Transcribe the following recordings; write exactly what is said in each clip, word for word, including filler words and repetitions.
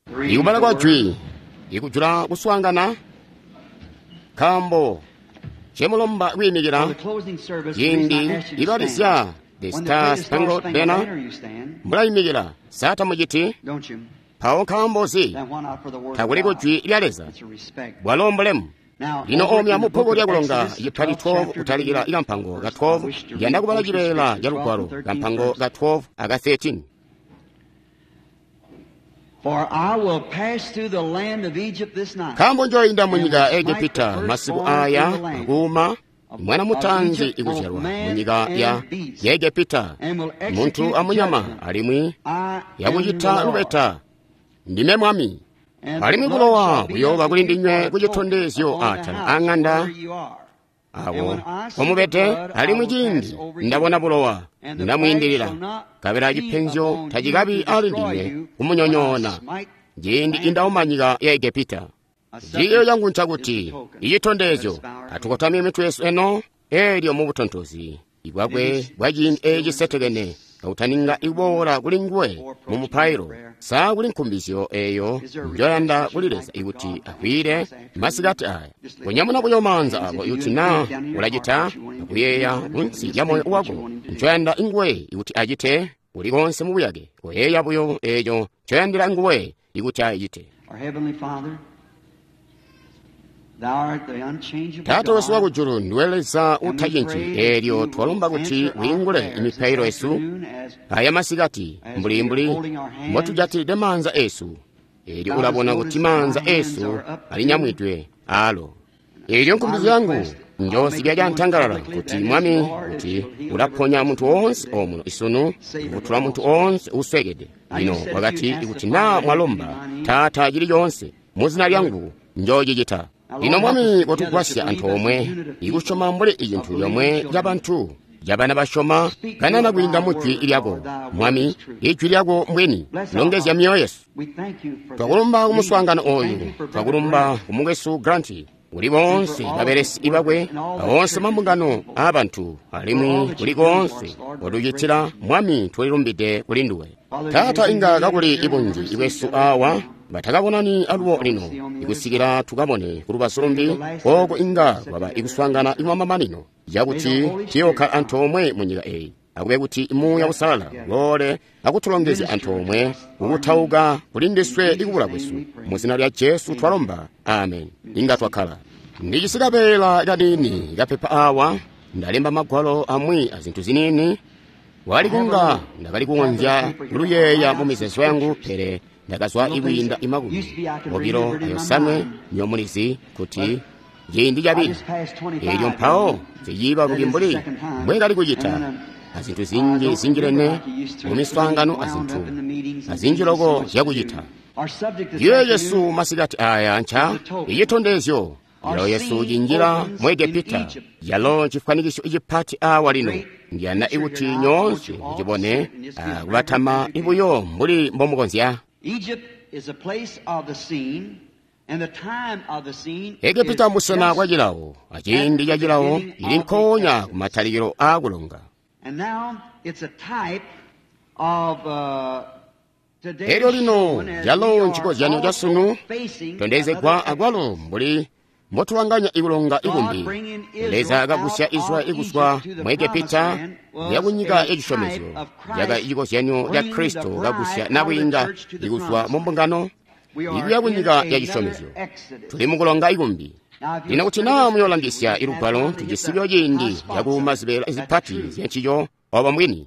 ikubala kwa jwi ikujula kuswangana kambo chemulomba wimikira yindi ibalisya the Star Spangled Banner mulayimikira sata mujiti pawo kambozi takuliko jwi lyaleza bwalombolemu lino omya muphogo lyakulonga yipali twelve utalikira ila mpango ga twelve lyandakubala jilela lya lugwalo ga mpango ga twelve aga thirteen. For I will pass through the land of Egypt this night. Kambo njoyinda munyiga Egipita masiku aya aguma mwana mutanzi ikuzyalwa munyiga ya Egipita muntu amunyama alimwi yakuyita lubeta ndime mwami alimwi kulowa buyoba kulindinywe kujitondezyo atala ang'anda awo omubete alimwi jindi ndabona bulowa ndamwindirira kabera jipenzyo tajikabi alindine kumunyonyona jindi indaumanyiga ya Egipita jiyo yangu nchaguti iyitondezyo atukotami imitu yesu eno elio mubutontozi ibwagwe bwajindi ejisetegene kautaninga ibora kulingwe mumupairo saa kulinkumbizyo eyo njoyanda kulileza ibuti akwire masigati aya kunyamuna kuyomanza abo ibuti na ulajita akuyeya unsi yamoyo uwago njoyanda ingwe ibuti ajite ulikonse mubuyage kuyeya buyo eyo njoyandira ingwe ibuti ajite. Tata wesu wakujuru ndweleza utayinji elio twalomba kuti wingule imipairo esu aya masigati mbulimbuli mbotujatile manza esu elio ulabona kuti manza esu alinyamwitwe alo elio nkumbizi yangu njosi byajantangalala kuti mwami kuti ulaponya muntu onse omuno isunu kutula muntu onse uswegede ino wakati ikuti na mwalomba tata ajili yonse muzina lyangu njojijita ino mwami watukwasya anthu omwe ikushoma mbule ijinthu yomwe yabantu yabana bashoma kanana kulinda mutwi ilyako mwami ichwi lyako mbweni longezya mioyo yesu twakulumba kumuswangano oyu twakulumba kumugesu granti uli bonse baberesi ibakwe bonse mambungano abantu alimwi kuli konse odujitira mwami twalilumbide kulinduwe tata inga kakuli ibunji iwesu awa batakabonani aluwo lino ikusikira tukabone kulubasulumbi koko inga waba ikuswangana imamamanino yakuti tiyoka anthu omwe munyiga eyi akube kuti imuya kusala lole akutulongeze anthu omwe ukuthauka kulindiswe ikubula kwesu muzina lya Yesu twalomba amen. Inga twakhala ndichisikapela kadini kapepa awa ndalemba magwalo amwi azinthu zinini walikunga ndakali kuwonja luyeya mumizeso yangu pere ndakazwa iwinda imakumi mobiro ayosamwe nyomulizi kuti yindi jabiri elio mphawo ziyiba bulimbuli mbwekali kujita azinthu zinji zingirene mumiswangano azinthu azinjiloko yakujita ye Yesu masigati aya ncha iyitondezyo yalo Yesu jinjira mu Egipita yalo chifanikisho ijipati awa lino ndiyana iwuti nyonse ijibone kulatama ibuyo mbuli mbomukonzya. Egypt is a place of the scene, and the time of the scene Egipita musena kwa jilawo ajindi ya jilawo ili nkonya kumatalikiro agulonga. And now it's a type of uh, today elio lino yalo nchiko zyanyo jasunu tondeze kwa agwalo mbuli motulanganya igulonga igumbi leza agagusya izwa iguswa mu Egipita yakunyiga ejishomezo yaga ijiko zyanyo ya Kristo gagusya nabwinga iguswa mumbungano igu yakunyiga yajishomezo tuli mukulonga igumbi lina kuti namu yolangisya ilugwalo tujisibyo jindi yakumazibela izipati zyenchiyo oba mwini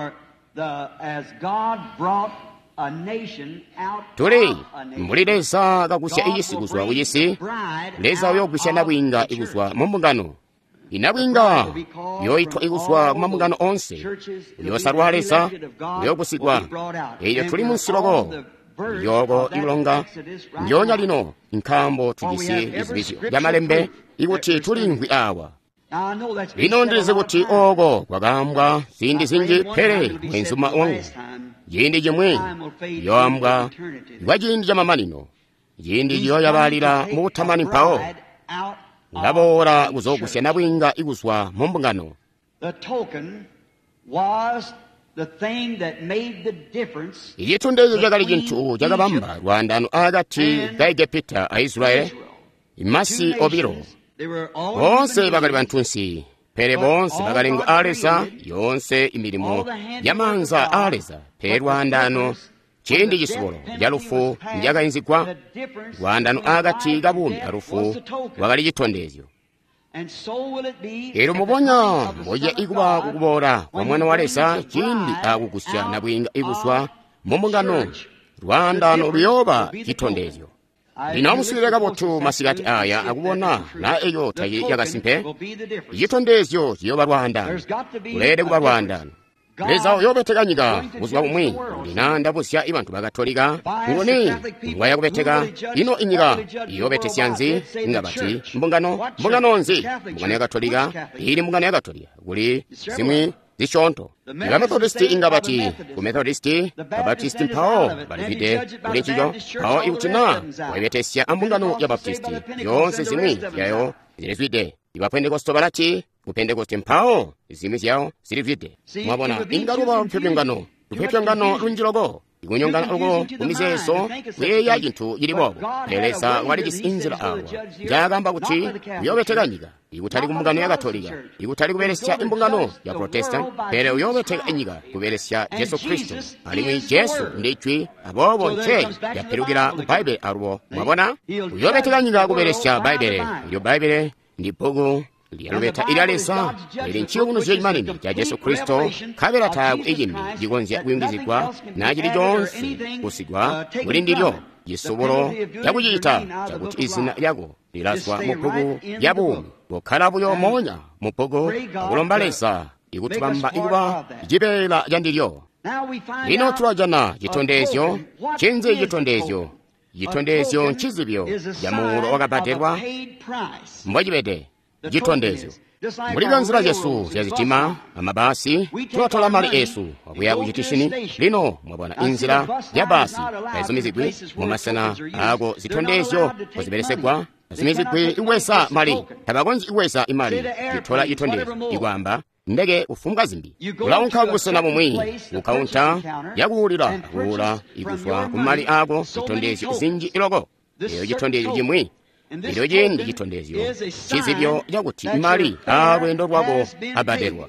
tuli mbuli leza gagusya iyisi iguswa kuyisi leza yogusya nabwinga iguswa mumbungano inabwinga yoitwa iguswa mumambungano onse yosalwa leza yokusigwa eyo tuli munsiloko yogo ilonga nyonya lino nkambo tujisi izibizyo yamalembe ikuti tulingwi awa lino ndize kuti ogo kwagambwa zindi zinji pere mwenzuma wangu yindi jimwe yoambwa wajindi jamamanino yindi yoyabalira mu butamani mpawo ngabora kuzogusya nabwinga iguswa mumbungano. The token was igitondezo kyakali kintu kyakabamba lwandano agati ga Egipita Aisraeli imasi obiro bonse bagali bantu nsi pere bonse bagalingo aleza yonse imirimo yamanza aleza pe lwandano kindi gisubolo jalufu njagayinzikwa lwandano agati gabumi alufu bagali gitondezyo ero mubonya mboja ikuba kukubora kwa mwana wa lesa kindi akukusya na bwinga iguswa mumungano lwandano luyoba gitondezyo linamusireka botu masigati aya akubona na eyo tayi yagasimpe gitondezyo kiyoba lwandano kulede kuba lwandano leza yobeteganyiga buzwa bumwi linanda busya ibantu bagatolika ngoni ngwaya kubetega ino inyiga yobetesyanzi ngabati mbungano mbungano nzi mbungano yagatolika iri mbungano yagatolika guli zimwi zishonto nga methodisti ingabati ku methodisti abaptisti mpao balivide kuli chijo pao iutina wabetesya ambungano ya baptisti yonse zimwi yayo zilivide ibapentekosto balati kupentekoste mpao zimwi zyawo zilivide mwabona ingaluba lupyopyongano lupyopyongano lunjilogo ikunyongana olwo kumizeso kweya gintu yilibobo lelesa waligisi inzira awa njagamba kuti uyobeteganyiga ikutali kumbungano ya Gatolika ikutali kuberesya imbungano ya Protestant pere uyobetega enyiga kuberesya Yesu Kristo alimwi Yesu ndichwi abobo nche yaperugira ku Bible arubo mwabona uyobeteganyiga kuberesya Bible iyo Bible ndi pogo liyalubeta ilalesa ili nchiyo kuno zyo imanini ya Yesu Kristo kabela tagu igimi jigonzya kuingizikwa na jili jonsi kusigwa ulindiryo yisobolo yakujita chakuti izina lyago lilaswa mupogo yabu bokalabu yomonya mupogo kulombalesa ikutubamba ikuba jibela jandiryo lino tulajana jitondezyo chenze jitondezyo jitondezyo nchizibyo jamulo wakapaterwa mbojibede jitondezyo muliga nzira Yesu yazitima amabasi tuwatola mali Yesu wabuya kujitishini lino mwabona inzira ya basi yazimizigwi mumasana ago zitondezyo kuziberesegwa zimizigwi iwesa mali tabagonzi iwesa imali jitola jitondezyo igwamba ndege ufunga zimbi ulaunka gusona mumwi ukaunta yaguhulira hula iguswa kumali ago jitondezyo zinji ilogo eyo jitondezyo jimwi ilo jindi jitondezyo chizibyo yakuti imali alwendo lwago abaderwa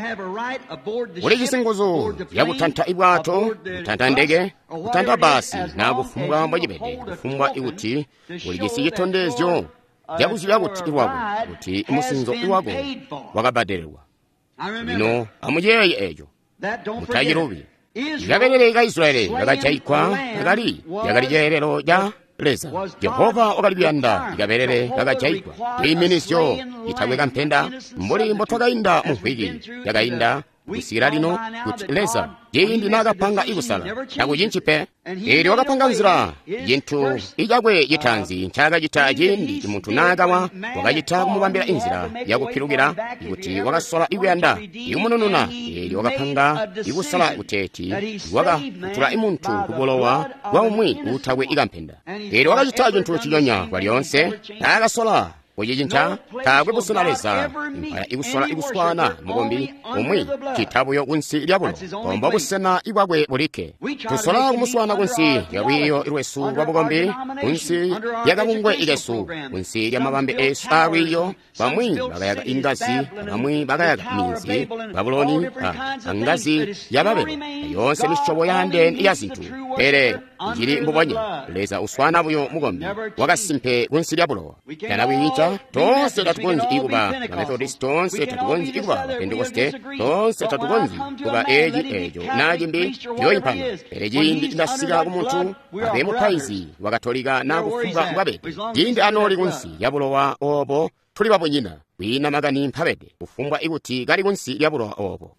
uli chisinguzo yakutanta ibwato kutanta ndege kutanta basi nakufumbwa mbwajibede kufumbwa ikuti uli jisi jitondezyo yakuti yakuti iwago kuti imusinzo iwago wakabaderwa lino amujeye ejo mutayirubi yaberere ga Israeli yagachaikwa yagali yagali jerero ja leza Jehova okalibyanda igaberere kagachaikwa iminisyo itagweka mpenda mbuli mbotwagainda muhwigi yagainda kusira lino kuti leza yindi nagapanga igusala nakujinchipe eri wakapanga nzira yintu ijagwe yitanzi nchaga jita yindi imuntu nagawa wakajita kumubambira inzira yakupirugira ikuti wakasola igwanda iumunununa eri wakapanga igusala uteti waka kutula imuntu kubolowa wa umwi utagwe igampenda eri wakajita yintu chiyonya walionse nagasola Ojijincha, tagwe busona leza, impaya iguswala iguswana, mugombi, umwi, kitabu yo unsi ilyabulo, omba busena iwagwe burike. Tusola umuswana unsi, yawiyo ilwesu wabugombi, unsi yagabungwe ilesu, unsi yamabambe esu awiyo, bamwi bagayaga ingazi, bamwi bagayaga minzi, babuloni, angazi, yababelo, yonse nishobo yande iyazintu, pere, jiri mbubonye, leza uswana buyo mugombi, wagasimpe unsi ilyabulo, yanawiyicha, tonse tatugonzi ikuba na Methodist tonse tatugonzi ikuba Pentecoste tonse tatugonzi kuba eji ejo najimbi yoyimpanga erejindi indasiga kumuntu abemu paizi wakatolika na kufunga mbabede jindi anoli kunsi yabulowa obo tuli babonyina wina magani mpabede kufumbwa ikuti gali kunsi yabulowa obo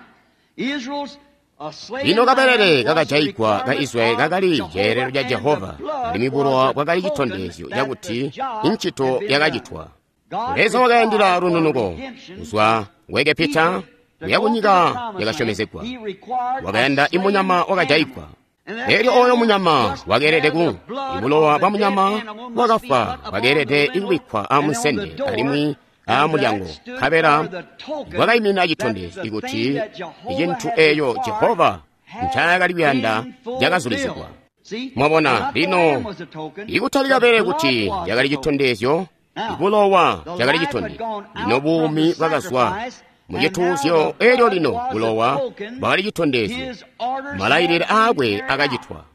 ino kaberere kakachaikwa ka Israeli kakali jerero ja Jehova limibulowa kwagali jitondezyo yakuti inchito yakajitwa leza wakayandira rununuko uzwa wege pita yakunyika yakashomezekwa wakayanda imunyama wakachaikwa eri oyo munyama wageredeku ibulowa pa munyama wakafa wagerede iwikwa amusende alimwi amulyango kabera gwakayimira chithondezo ikuti ichinthu eyo Jehova nchakali kuyanda yakazulizidwa. Mwabona lino ikuthalika pere kuti yakali chithondezo ikulowa chakali chithonde lino bumi bwakazwa muchithunzyo elyo lino kulowa bakali chithondezo malayirire akwe akachithwa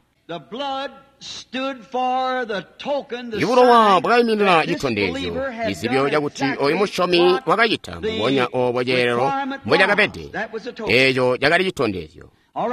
ikulowa bwakayimirira chithondezo izibyo chakuti oyu mushomi wakachitha muponya obwejerero mbwe chakapede echo chakali chithondezo.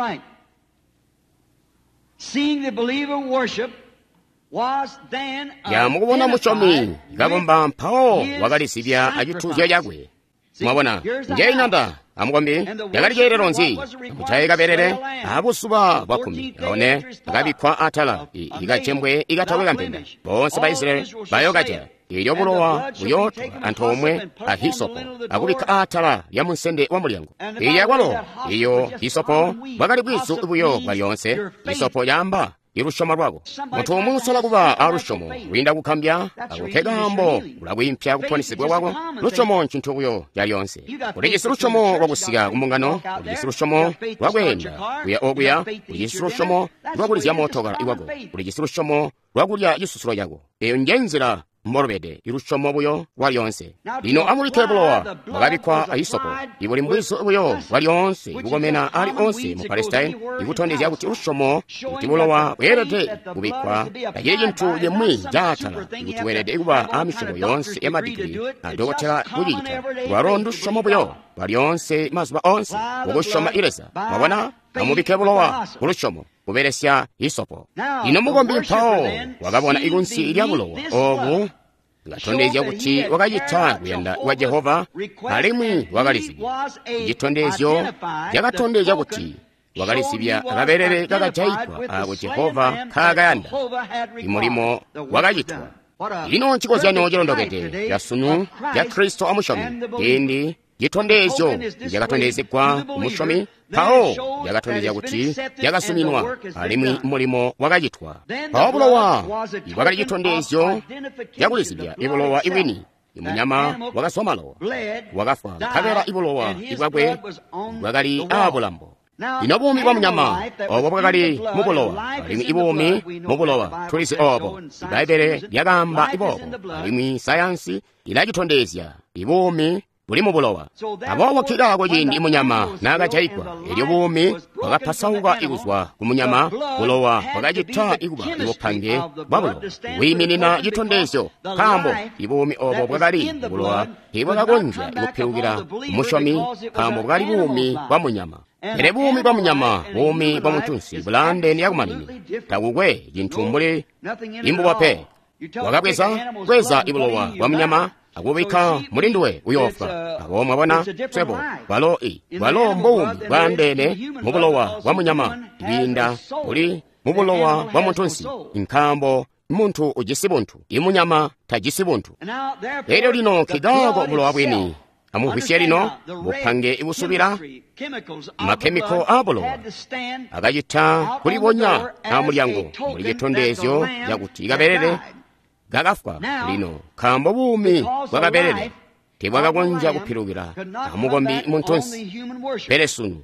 ya mukubona mushomi ikapomba mphawo wakalisibya achithunzyo chakwe. Mwabona nje inanda amukombi yakali chereronzi kuchayika perere akusuba bakhumi aone akabikwa athala ikachembwe ikathaweka mpenda bonse ba Israeli bayokacha iyo bulowa buyotwa anthu omwe ahisopo akubika athala ya munsende wa mulyango iya kwalo iyo hisopo bakali bwisu ibuyo bwayonse hisopo yamba irushoma rwako munthu omwe usola kuba arushomo winda kukhambya akukhekambo ulakuimpya kuphonisibwa kwako rushomo nchinthu kuyo yaliyonse ulijisi rushomo rwakusika kumungano ulijisi rushomo rwakwenda kuya okuya ulijisi rushomo rwakulizya motoka iwako ulijisi rushomo rwakulya chisusulo chako eyo njenzera morobede irushomo buyo waliyonse lino amulike bulowa wakabikwa ahisopo ibo limbwiso buyo waliyonse ikukomena ali onse mu Palestine ikuthondezya kuti urushomo kuti bulowa werede kubikwa lakini chinthu yemwe jathala ikuti werede ikuba amishomo yonse yamadigiri adokothera kuyita waronda urushomo buyo waliyonse mazuba onse ukushoma ilesa mwabona amubike bulowa urushomo kuberesya hisopo lino mukombi mphawo wakabona ikunsi ilya bulowa obu ngathondezya kuti wakachitha kuyenda wa Jehova alimwi wakalisibya chithondezyo yakathondezya kuti wakalisibya akaberere kakachayikwa ako Jehova khakayanda imulimo wakachithwa lino nchikozyanyo chilondokete yasunu ya Kristo amushomi indi chithondezyo yakathondezekwa umushomi pawo yakathondezya kuti yakasuminwa alimwi mulimo wakachithwa pawo bulowa wakali chithondezyo yakulisibya ibulowa iwini imunyama wakasomalo wakafa khabera ibulowa ibwakwe wakali abulambo ino bumi bwa munyama obo bwakali mubulowa alimwi ibumi mubulowa tulisi obo ibaibele lyakamba ibobo alimwi sayansi ilachithondezya ibumi buli mubulowa abo wakhilako chindi imunyama nakachayikwa elyo bumi wakaphasauka ikuzwa kumunyama bulowa wakachitha ikuba iwophange bwabulowa wiminina chithondezyo khambo ibumi obo bwakali bulowa ibwakakonja ikuphewukira umushomi khambo bwakali bumi bwa munyama ere bumi bwa munyama bumi bwa mutunsi bulandeni yakumanini takukwe chinthu muli imbuwape wakakweza kweza ibulowa bwa munyama akubika mulinduwe uyofa abo mwabona sebo balo i balo mbumi bandene mubulowa wa munyama ibinda uli mubulowa wa mutunsi inkambo muntu ujisibuntu imunyama tajisibuntu lero lino kigago bulowa bwini amuhwisye lino buphange ibusubira makemiko abulowa akachitha kulibonya amulyango muli chithondezyo yakuti ikaberere gagafwa lino khambo bumi bwakaberere tibwakakonja kuphirukira amukombi muntonsi peresunu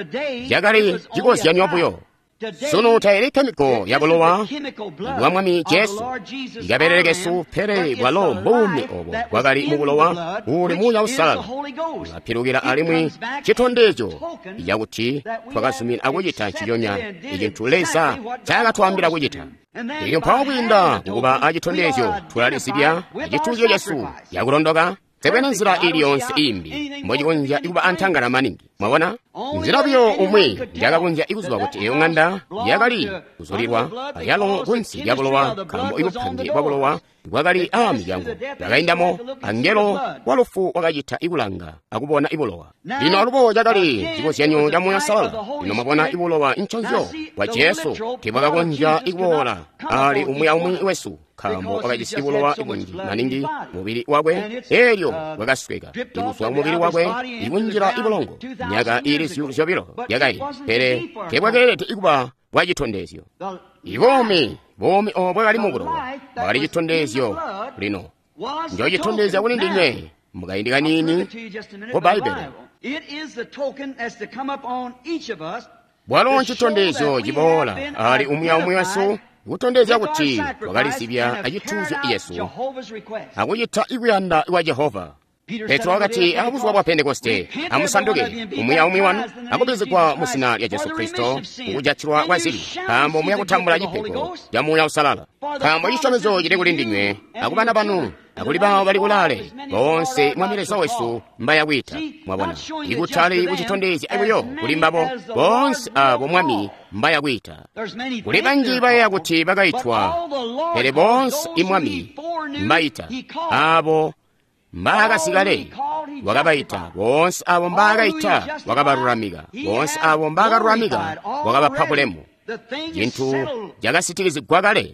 yakali chikozyanywa buyo sunu tayiri kemiko yabulowa bwamwami Yesu ikabererekesu pere bwalo mbumi obo bwakali mubulowa uli muya usalala aphirukira alimwi chithondezyo yakuti twakasumira akuchitha chiyonya ichinthu leza chakatwambira kuchitha iyo mphawo kwinda kukuba achithondezyo tulalisibya achithunzyo Yesu yakulondoka tsepena nzira iliyonse imbi mbochikonja ikuba anthangala maningi mwabona nzira buyo umwe yakakonja ikuzuwa kuti iyo ng'anda yakali kuzulirwa ayalo kunsi yabulowa khambo ikuphange bwabulowa bwakali amilyango yakayindamo angelo walufu wakachitha ikulanga akubona ibulowa lino alupo yakali chikozyanywa cha moyo salala lino mwabona ibulowa nchonzyo kwa Yesu tibwakakonja ikubola ali umwe umwe wesu khambo wakachisi ibulowa ikunji maningi mubiri wakwe elyo wakasweka ikuswa mubiri wakwe ikunjira ibulongo nyaka ili syobiro yakali pere tebwakelete ikuba bwachithondezyo ibomi bomi obwakali mubulowa bwali chithondezyo lino njo chithondezya kuli ndinywe mukayindika nini ku baibelo bwalo nchitondezo chibola ali umyaumyaso kutondeza kuti wakalisibya achithunzi yesu akuyitha ikuyanda iwa Jehova. Petro akati akabuzwa kwa Pentekoste amusanduke umwiyaumwi wanu akupezekwa musina lya Yesu Kristo ukujatchirwa kwa zili kambo mwiya kutambula chipeko ya muya usalala kambo chisomezo chili kuli ndinywe akupanda panu akulibawo bali kulale bonse mwamilesa wesu mbaya wita mwabona ikuthali kuchitondezi aibuyo kulimbapo bonse abo mwami mbaya wita kuliba njiba yakuti bakayithwa pere bonse imwami mbayita abo mbakasikale wakabayita bonse abo mbakayitha wakabalulamika bonse abo mbakalulamika wakabaphapulemo chinthu jakasitikizigwa kale.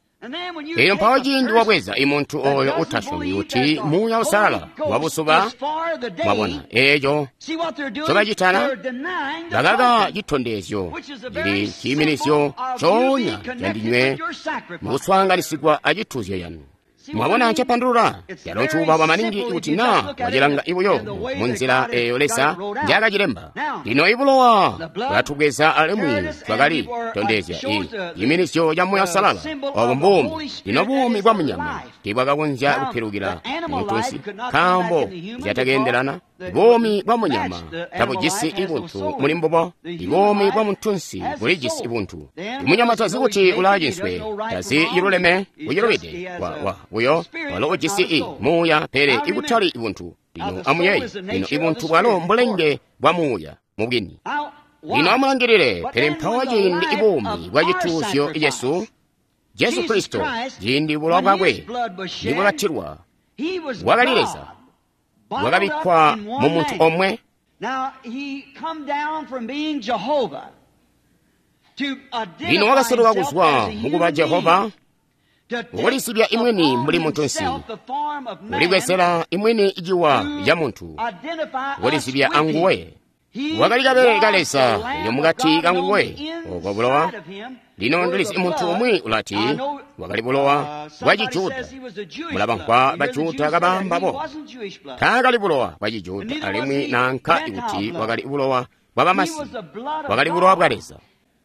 Iyo mphawa chindi wabweza imunthu oyo uthasoni uti muya usalala wabusuba mwabona ejo chobachitana bakaka chithondezyo chili chiyiminisyo chonya chandinywe mukuswanganisigwa achithunzi yanu mwabona nchapandulula yalo nchuba maningi ikuti na wajilanga ibuyo munzira eyolesa njaka chilemba lino ibulowa bwatugeza alemwi twakali tondezya iyi iminisyo ya muya salala obumbumi lino bumi bwa munyama tibwakakunja kupherukira muntunsi kambo zatagenderana bumi bwa munyama tabujisi ibuntu mulimbobo ibumi bwa muntunsi bulijisi ibuntu munyama tazikuti ulajinswe tazi iruleme uyirubide wa wa uyo walo ojisi muya pere ikutali ibuntu lino amuyeyi lino ibuntu bwalo mbulenge bwa muya mubwini lino amulangirire pere mphawa jindi ibumi bwa chithunzyo Yesu Yesu Kristo jindi bulo bwakwe ndibwakathirwa wakalileza wakabikwa mu munthu omwe. Lino wakasoloka kuzwa mukuba Jehova ukalisibya imweni muli muntunsi ulikwesera imweni ijiwa ya munthu ukalisibya anguwe wakalikabe kalesa iyo mukati kanguwe okobulowa lino ndilisi munthu omwe ulati wakalibulowa wachijuda mulaba nkwa bajuda kabambabo takalibulowa wachijuda alimwi nankha ikuti wakalibulowa wabamasi wakalibulowa bwaleza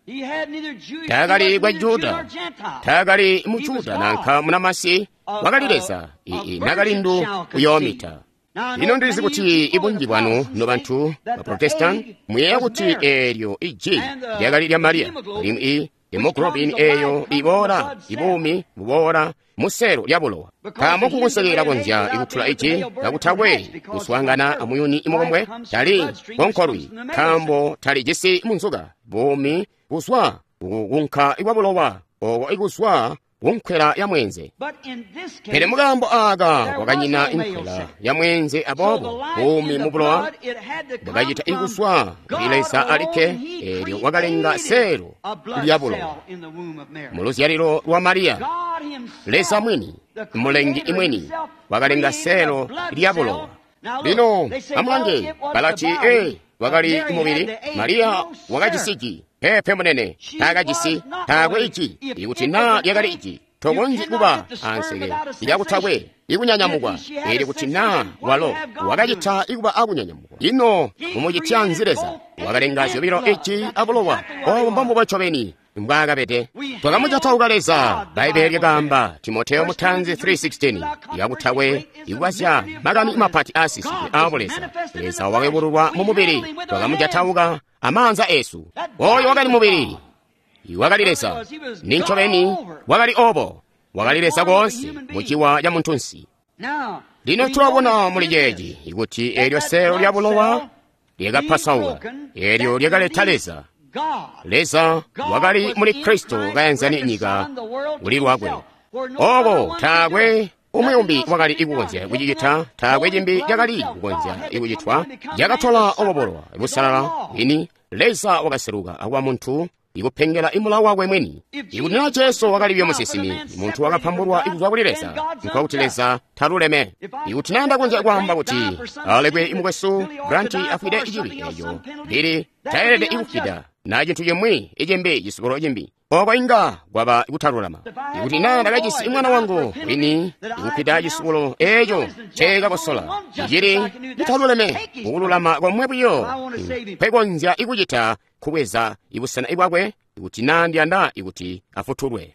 takali kwa Juda takali mujuda nankha munamasi wakalileza ii nakalindu uyomita. Lino ndilisi kuti ibunji bwanu no bantu baprotestant mwiye kuti eryo iji lyakali lya Maria limu i hemoglobin eyo ibora ibumi bubora musero lyabulowa kamo kukusekera konja ikuthula ichi kakuthakwe kuswangana amuyuni imokomwe tali konkorwi kambo tali jisi munzuka bumi kuswa kukunkha ikwabulowa owo ikuswa unkwera ya mwenze pere mugambo aga wakanyina inkwera ya mwenze abobo bumi mubulowa bwakachita ikuswa ilesa alike eryo wakalenga sero lyabulowa muluzyaliro lwa Maria lesa mwini mulengi imweni wakalenga sero lyabulowa. Lino amulange balati e wakali imubiri Maria wakachisiki pepe munene takachisi takwe ichi ikuti na yakali ichi tokonji kuba ansege iyakuthakwe ikunyanyamukwa ili kuti na walo wakachitha ikuba akunyanyamukwa ino mumuchitya nzireza wakalenga chobiro ichi abulowa ombambo bwachobeni mbwakapete twakamuchataukaleza baibeli yakamba Timoteyo muthanzi three sixteen yakuthakwe ikwasya makani imapati asisi abuleza leza wakebululwa mumubiri twakamuchathauka amanza esu oyo wakali mubiri iwakalilesa ninchobeni wakali obo wakalilesa konse muchiwa ya muntunsi. Lino tulabona mulijeji ikuti eryo sero lyabulowa lyakapasauka eryo lyakaleta leza leza wakali muli Kristo kayanzani nika ulilwakwe obo takwe umuyumbi wakali ikukonzya kuchitha takwe jimbi yakali kukonzya ikuchithwa yakathola obobolowa ibusalala ini leza wakaseruka akwa munthu ikuphengera imula wakwe mweni ikunena cheso wakalibya musisimi munthu wakaphambulwa ikuzwakulileza nkwakutileza thaluleme ikutinanda kunja kwamba kuti alekwe imukweso branti afide ichibi eyo mbiri tayerede ikufida na chinthu chemwe ijembe chisukolo chimbi okwainga gwaba ikutalulama ikuti ina ndakachisi mwana wangu wini ikupita chisukulo echo chekakosola ichiri italuleme ukululama kwamwepuyo kwekonja ikuchita kukweza ibusana ibwakwe ikuti nandyanda ikuti afuthulwe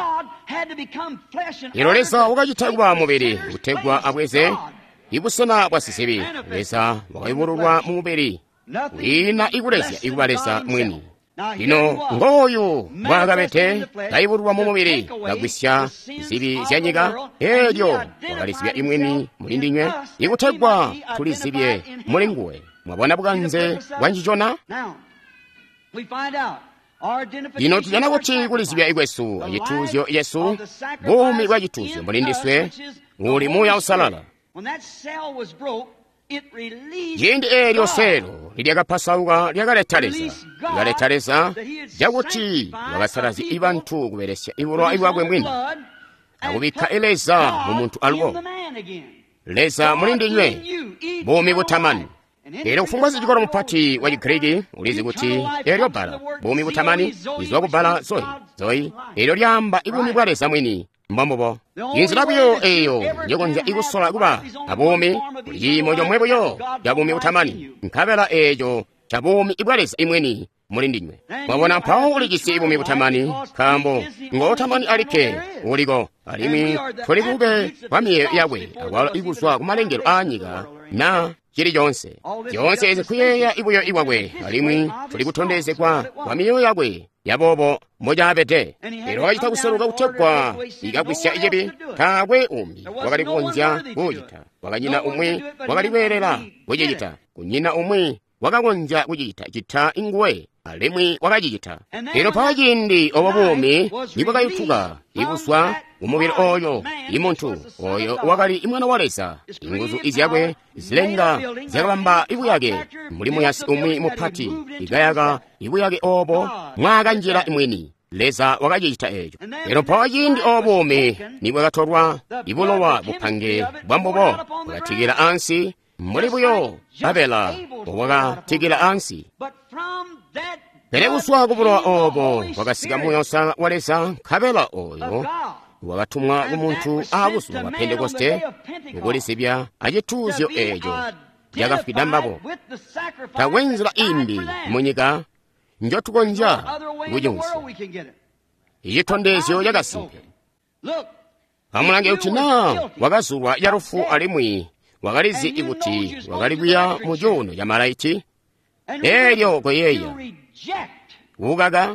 ilo lesa ukachita kuba mubiri kuthegwa akweze ibusana bwasisibi lesa wakayimululwa mu mubiri wina ikulesya ikubalesa mwini lino ngoyu mwakapete kayipululwa mu mubiri kagwisya zibi zyanyika elyo wakalisibya imweni mulindinywe ikuthegwa tulizibye mulinguwe mwabona bukanze wanjichona ino tijana kuti kulizibya ikwesu achithuzyo yesu bumi bwa chithuzyo mulindiswe uli muya usalala yindi elyo selo lilyakaphasauka lyakaletaleza lyakaletaleza jakuti wakasalazi ibantu kuberesya ibulwa ibwakwe mwina akubikha eleza mu munthu aliwo leza mulindinywe bumi butamani lero kufungwaza chikolo mupati wa chigriki ulizi kuti elyo bala bumi butamani iziwa kubala zoyi zoyi elyo lyamba ibumi bwaleza mwini mbambobo inzirabuyo eyo nyokonja ikusola kuba abumi kulimo jomwebuyo yabumi butamani nkabela eyo tabumi ibwaleza imweni mulindinywe mwabona mpawo ulikisi ibumi butamani kambo ngotamani alike uliko alimi tulikube pamiye yawe awala ikuswa kumalengero anyika na chili jonse jonse zikhuyeya ibuyo iwakwe alimwi tulikuthondezekwa kwa miyo yakwe yabobo moja apete ero achita kuseruka kuthegwa ikakwisya ijebi kakwe umi wakalikonja kuyita wakanyina umwi wakaliwerera kujijita kunyina umwi wakakonja kujijita chitha inguwe alimwi wakajijita ero pachindi obo bumi ndipo kayithuka ikuswa umubiri oyo imunthu oyo wakali imwana walesa inguzu izyakwe zilenga zakabamba ibu yake mulimu yasi umwi muphati ikayaka ibu yake obo mwakanjira imweni leza wakajijita ejo ero pachindi obumi nibwe katolwa ibulowa buphange bwambobo bwakathikira ansi mulibuyo abela wakathikira ansi pere kuswa kubulowa obo wakasika muyo sa walesa kabela oyo wakathumwa kumuntu abusu wa pentekoste ukulisibya achithuzyo ejo yakafidambapo tawenzera imbi munyika njotukonja kujunsi ichithondezyo yakasimpe pamulange utina wakasulwa yarufu alimwi wakalizi ikuti wakalikuya mujono ya malaiti elyo koyeya ukaka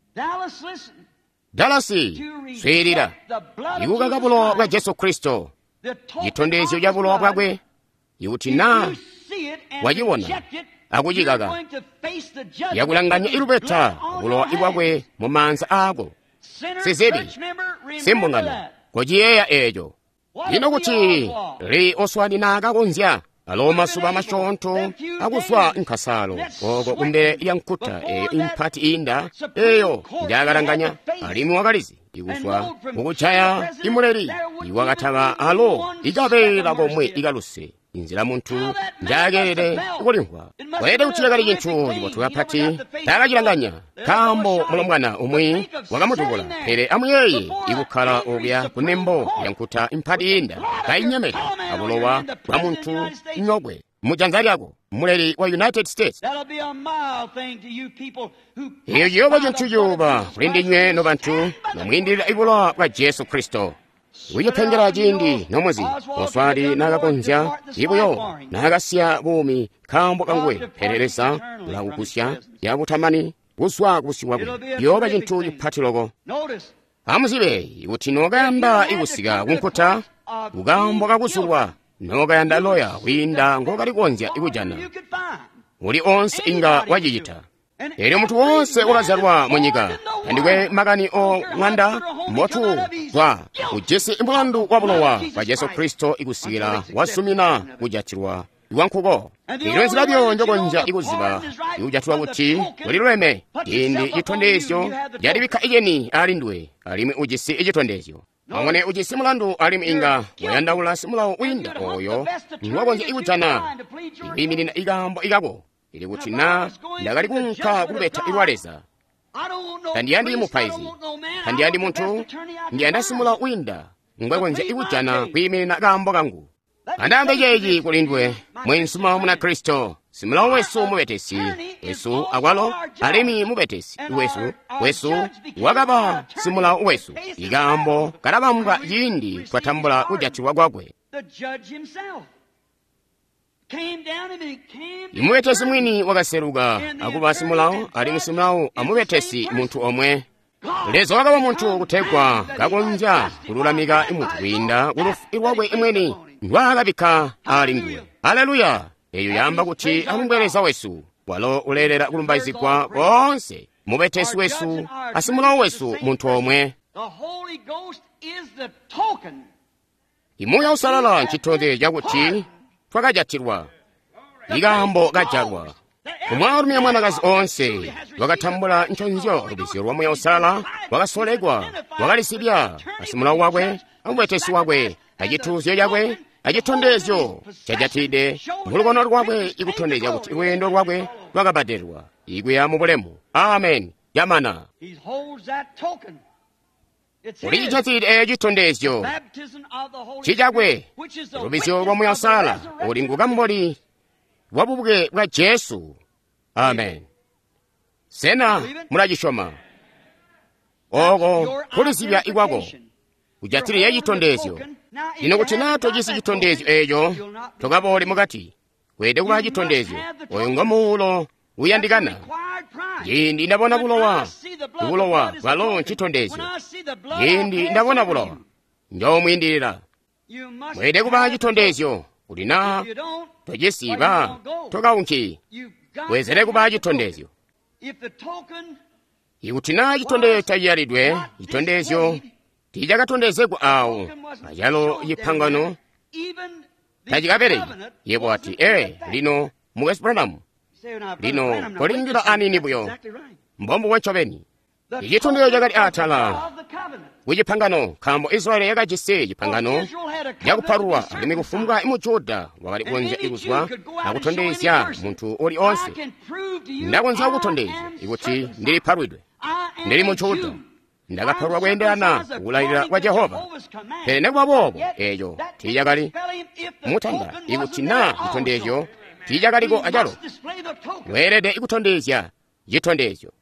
dalasi swirira ikukaka bulowa bwa Yesu Kristo chithondezyo cha bulowa bwakwe ikuti na wachiwona akuchikaka yakulanganya ilupetha bulowa ibwakwe mu manza ako sizibi simbungano kochiyeya echo ino kuti li oswani nakakonzya aloma suba mashontho akuswa nkhasalo koko kumbere ya nkhuta eyo imphati inda eyo ndiakalanganya alimi wakalizi ikuswa ukuchaya imuleri iwakathaka alo ikapela komwe ikaluse inzira munthu ndiakerere ukulingwa kwete kuchilekali chinthu chipothu kaphati takachilanganya kambo mulomwana umwe wakamutukula pere amuyeye ikukhala okya kunembo ya nkhuta imphati inda kainyamere akulowa kwa munthu nyokwe mujanza lyako muleri wa United States iyo yoba chinthu yoba kulindinywe no banthu nomwindira ibulowa bwa Yesu Kristo wiyophengera chindi nomwezi oswali nakakonja ibuyo nakasya bumi kambo kangwe phereresa lakukusya yakutamani kuswa kusiwakwe yoba chinthu chiphathiloko amuzibe ikuti nokayamba ikusika kunkhuta kukambo kakusulwa nokayanda loya winda ngokalikonja ikujana uli onse inga wajijita eri munthu wonse ukazalwa munyika andikwe makani o ng'anda motu zwa ujesi imbulandu wabulowa pa Yesu Kristo ikusikira wasumina kujatirwa iwankhuko ilo nzilabyo njokonja ikuziba iujatirwa kuti ulilweme indi chithondezyo yalibikha ijeni alindwe alimi ujisi ichithondezyo amone ujisi mulandu alimi inga wayandaula simulawo winda oyo nwakonja ikujana iwimirina ikambo ikako ili kuti na ndakali kunkha kulubetha ilwaleza tandiyandi mupaizi tandiyandi munthu ndiyandasimula winda ngwekwenze ikujana kuyimirira kambo kangu andambe yeyi kulindwe mwensuma muna kristo simula wesu mubetesi wesu akwalo alimi mubetesi wesu wesu wakaba simula wesu ikambo kalabambwa yindi kwatambula kujachirwa kwakwe imubetesi mwini wakaseruka akuba simulawo ali musimulawo amubetesi munthu omwe lezo wakaba munthu kuthekwa kakunja kululamika imunthu kwinda iwakwe imweni ndwakabikha ali nguwe haleluya eyo yamba kuti amumbwereza wesu walo ulelera kulumbaizikwa konse mubetesi wesu asimulawo wesu munthu omwe imuya usalala nchithonde chakuti twakajatirwa ikambo kajarwa kumwarumia mwanakazi onse wakathambula nchonjo lubiziro lwa muya usalala wakasolekwa wakalisibya asimulawo wakwe amubetesi wakwe achithunzyo chakwe achithondezyo chajatide mulukono lwakwe ikuthondeza kuti iwendo lwakwe lwakabadirwa ikwiya mubulemu amen yamana ulichatide eyo chithondezyo chichakwe lubiziro lwa muya usalala uli ngukamboli wabubuke bwa Yesu amen sena mulachishoma oko kulisibya ikwako kujatire ye chithondezyo lino kuti nato chisi chithondezyo eyo tokapole mukati kwede kuba chithondezyo oyo ngomulo uyandikana yindi ndabona kulowa kulowa bwalo nchithondezyo yindi ndabona kulowa njomwindirira kwede kuba chithondezyo ulina tojesiba tokaunki wezere kuba chithondezyo ikutina chithondezyo chayalidwe chithondezyo tijakatondezekwa awo ajalo yiphangano tajikapere yepo ati e lino mukesipulanamu lino kolingira anini buyo mbombo wechoveni ichithondezyo jakati athala wichiphangano khambo israeli yakachise chiphangano yakupharwa alimi kufumuka imu juda wakati konja ikuzwa akuthondezya munthu oli onse ndakonza kuthondezya ikuti ndilipharwidwe ndili mu juda ndakapharwa kuyenderana kuwulayira kwa Jehova pene kwabobo eyo tijakali mutanda ikuti na chithondezyo tijakaliko ajalo werede ikuthondezya chithondezyo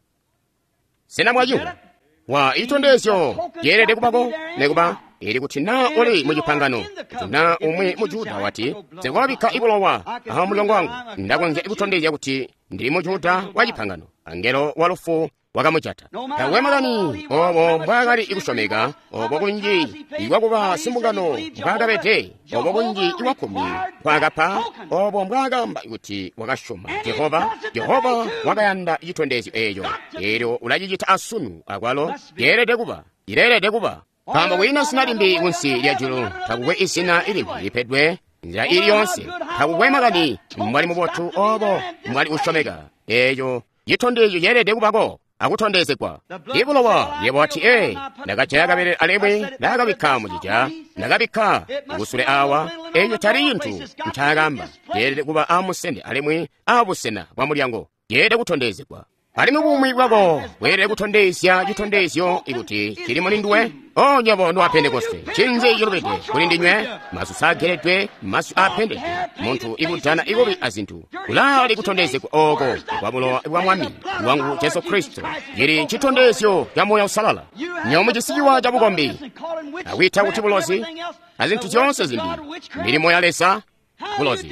sena mwajula wa ithondezyo yerede kubako nekuba ili kuti na oli muchiphangano kuti na umwe mujuda wati sekwabikha ikulowa aha mulongo wangu ndakonza ikuthondezya kuti ndili mujuda wa chiphangano angelo walufu wakamuchata tawemakani obo mbwakali ikushomeka obo kunji iwakuba simbungano mbwakapete obo kunji iwakhumi mbwakapha obo mbwakamba ikuti wakashoma Jehova Jehova wakayanda chithondezyo eyo ero ulachichita asunu akwalo yerede kuba irerede kuba pamba wina sinalimbi unsi lya julu takuwe isina ilimbi liphedwe njira iliyonse takuwemakani mwali mubotu obo mwali ushomeka eyo chithondezyo yerede kubako akuthondezekwa ibulowa yebo ati e ndakachayakapere alemwe ndakabikha muchija ndakabikha ukusule awa eyo tali inthu nthakamba yerede kuba amusende alemwe abusena bwa mulyango yede kuthondezekwa alimi bumwi bwako were kuthondezya chithondezyo ikuti chilimo ninduwe onyabo ndo apentekoste chinze yolopete kuli ndinywe masu sageredwe masu apendedwe munthu ikutana ikobi azinthu kulali kuthondezekwa oko kwabulowa kwa mwami wangu Yesu Kristo yili chithondezyo cha moyo usalala nyomo chisikiwa cha bukombi awitha kuti bulozi azinthu zonse zimbi milimo yalesa bulozi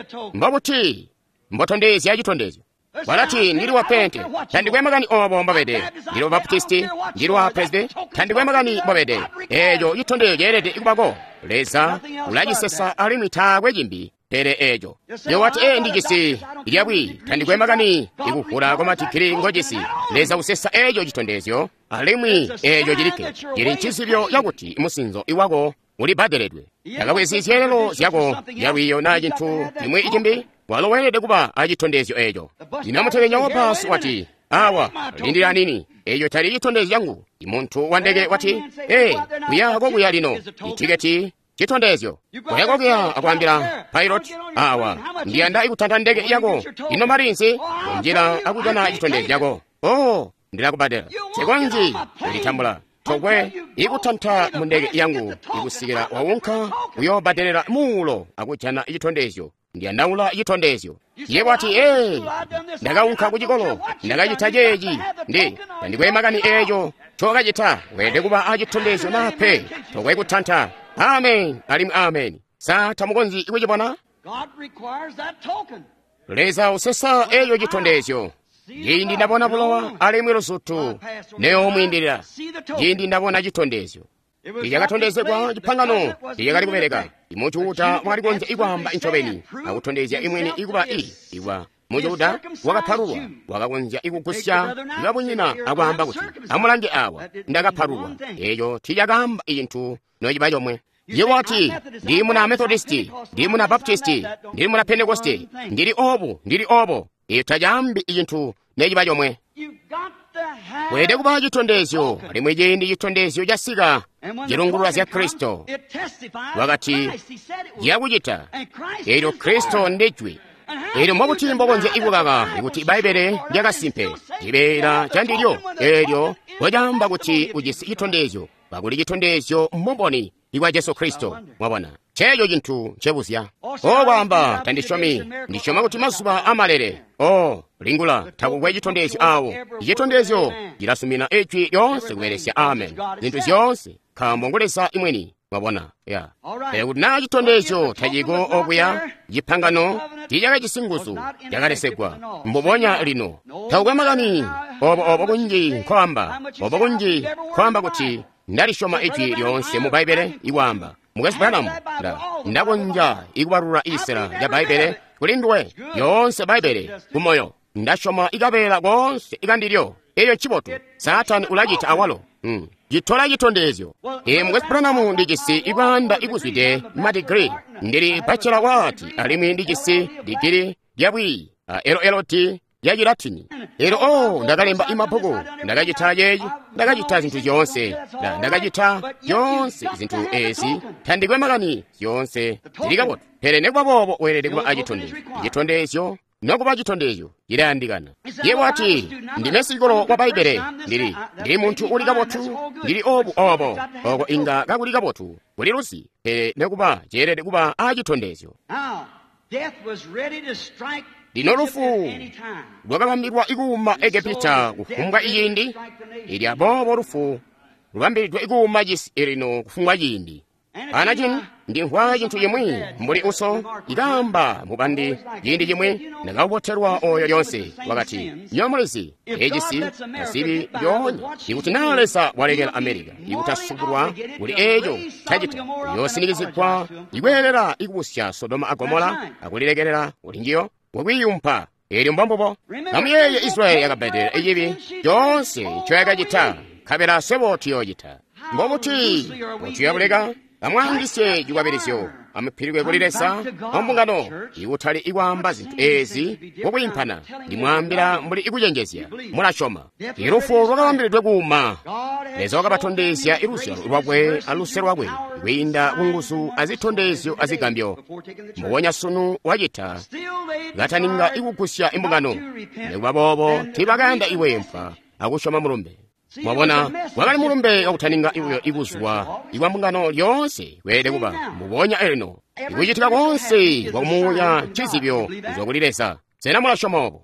mbabuti mbothondezya chithondezyo walati ndili wa pente tandikwemakani obo mbabede ndili wa baptisti ndili wa preside tandikwemakani mbabede ejo chithondezyo yerede ikubako lesa ulachisesa ali mwithakwe jimbi tere ejo yowati e ndijisi ilyabwi tandikwemakani ikukula komati khilingo jisi lesa usesa ejo chithondezyo alimwi ejo jilike jili nchisivyo yakuti imusinzo iwako uli baderedwe yakabwezisya lelo zyako yawiyo na jinthu imwe ichimbi walowelede kuba achithondezyo ejo ndinamuthekenya wapasi wati awa lindira nini ejo tali chithondezyo yangu imunthu wandege wati e kuyako kuya lino itiketi chithondezyo kuyako kuya akwambira pilot awa ndiyanda ikutanda ndege yako ino marinsi njira akujana chithondezyo yako oh ndinakubadira sekonzi litambula togwe ikutantha mu ndege yangu ikusikira wawunkha uyobaderera mulo akuchana ichitondezyo ndiyandaula ichitondezyo iye wati ee ndakaunkha kuchikolo ndakachita jeji ndi ndandikwemakani eyo chokachita wede kuba achitondezyo nape togwe ikutantha amen alimu amen satha mukonzi ikuchipona leza usesa eyo chitondezyo yindi ndabona bulowa ali mwilusutu neyo mwindirira yindi ndabona chitondezyo iyakatondezedwa chipangano iyakali kupereka imuchuta mwalikonja ikwamba inchopeni akutondezya imweni ikuba i iwa muchuta wakapharuwa wakakonja ikukusya iwabunyina akwamba kuti amulange awa ndakapharuwa eyo tiyakamba inthu nochipa chomwe ye wati ndi muna methodisti ndi muna baptisti ndi muna pentekoste ndili opo ndili opo iyo tajambi inthu nechipa chomwe wede kuba chitondezyo limwe ndi chitondezyo chasika chilungulula za Kristo wakati yakuchita ero Kristo ndechwi ero mwakuti mbokonje ikukaka ikuti Baibele lyakasimpe ibera chandilyo eryo wajamba kuti ujisi chitondezyo pakuli chitondezyo mboni iwa Yesu Kristo mwabona cheyo chinthu chebusya okwamba tandishomi ndishoma kuti masuba amalere o lingula takukwe chitondezyo awo chitondezyo chilasumina echwi yonse kumeresya amen zinthu zonse khambongolesa imweni mwabona ya yeah. kuti na chitondezyo tachiko okuya chipangano tiyaka chisinguzu yakalesedwa mboponya lino takukwemakani opo opo kunji nkhwamba opo kunji nkhwamba kuti ndalishoma echwi lyonse mu Baibele iwamba mukasi Branham ndakonja ikubarura isera ya Baibele kulindwe yonse Baibele kumoyo ndashoma ikapela konse ikandilyo eyo chiboto Satani ulachita awalo mm. jitola chitondezyo e mukasi Branham ndikisi ipanda ikuzwite madigiri ndili bachelor wati alimi ndikisi digiri yabwi uh, L L T ya Chilatini ero o ndakalemba imabhuku ndakachita yeyi ndakachita zinthu zonse ndakachita yonse zinthu ezi thandikwemakani yonse zilikapoto phere kwapopo werere kuba achitondezyo chitondezyo nokuba chitondezyo ilayandikana ye wati ndine sikolo kwa Baibele ndili ndili munthu ulikapotu ndili obu obo oko inga kakulikapotu kuli lusi phere nekuba cherere kuba achitondezyo lino lufu lwakapambidwa ikuma Egipta kufunga iyindi ili abobo lufu lwakapambidwa ikuma jisi ilino kufunga yindi anachini ndi nhwa chinthu yemwe mbuli uso ikamba mupandi yindi yemwe nakaupoterwa oyo yonse wakati nyomulezi ejisi asibi yonya ikuti nalesa walekera Amerika ikuti asukudwa uli ejo chachita yosinikizikwa ikwerera ikupusya Sodoma Agomora akulilekerera uli njiyo wakwiyumpha eli mbambopo namuyeye Israeli yakabedera eyibi yonse choyakachita khabera seboti yochita ngomuti muti yabuleka amwangise chikwaperesyo amaphirikwe kulilesa ombungano ikuthali ikwamba zinthu ezi wokwimphana ndimwambira muli ikuchenjezya mulashoma irufu lwakawambiridwe kuma leza wakapathondezya ilusya lwakwe aluse lwakwe ikwinda kungusu azithondezyo azigambyo mbuwonya sunu wachitha ngataninga ikukusya imbungano nekupapopo tipakanda iwempha akushoma mulumbe mwabona wakali mulumbe wakuthaninga iwo ikuzwa iwambungano lyonse wede kuba mubonya eno ikuchitika konse wakumuya chizibyo zokulilesa sena mulashomopo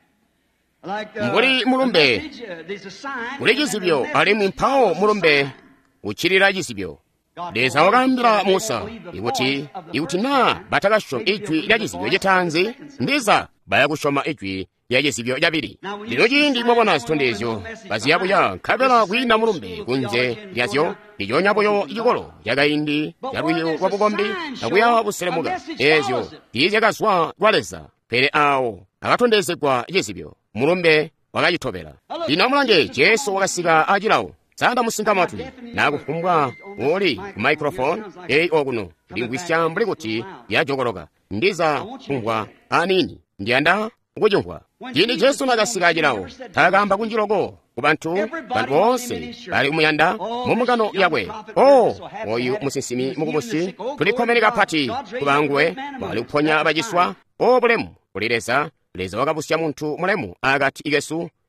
mbuli mulumbe muli chizibyo ali mwimphawo mulumbe uchilira chizibyo leza wakambira Musa ikuti ikuti na batakashoma ichwi lya chizibyo chithanzi ndiza baya kushoma ichwi ya chizibyo chapiri lino chindi mwabona zithondezyo paziyakuya nkhapela kwina mulumbe kunje lyazyo lichonyapoyo ichikolo yakayindi yaluyo wapukombi nakuya kuselemuka ezyo iye kaswa kwaleza phere awo akathondezedwa chizibyo mulumbe wakachithopera lino mulanje Yesu wakasika achilawo tsanda musinga matu nakufumbwa uli ku microphone eyi okuno lingwisya mbuli kuti yajokoloka ndiza fumbwa anini ndiyanda ukuchunkhwa chini Yesu nakasika achilawo takamba kunjiloko ku banthu banthu bonse bali umuyanda mumukano yakwe o oyu musinsimi mukubusi tulikhomenika phati kubangwe bali kuphonya abachiswa o bulemu kulileza leza wakapusya munthu mulemu akati ikesu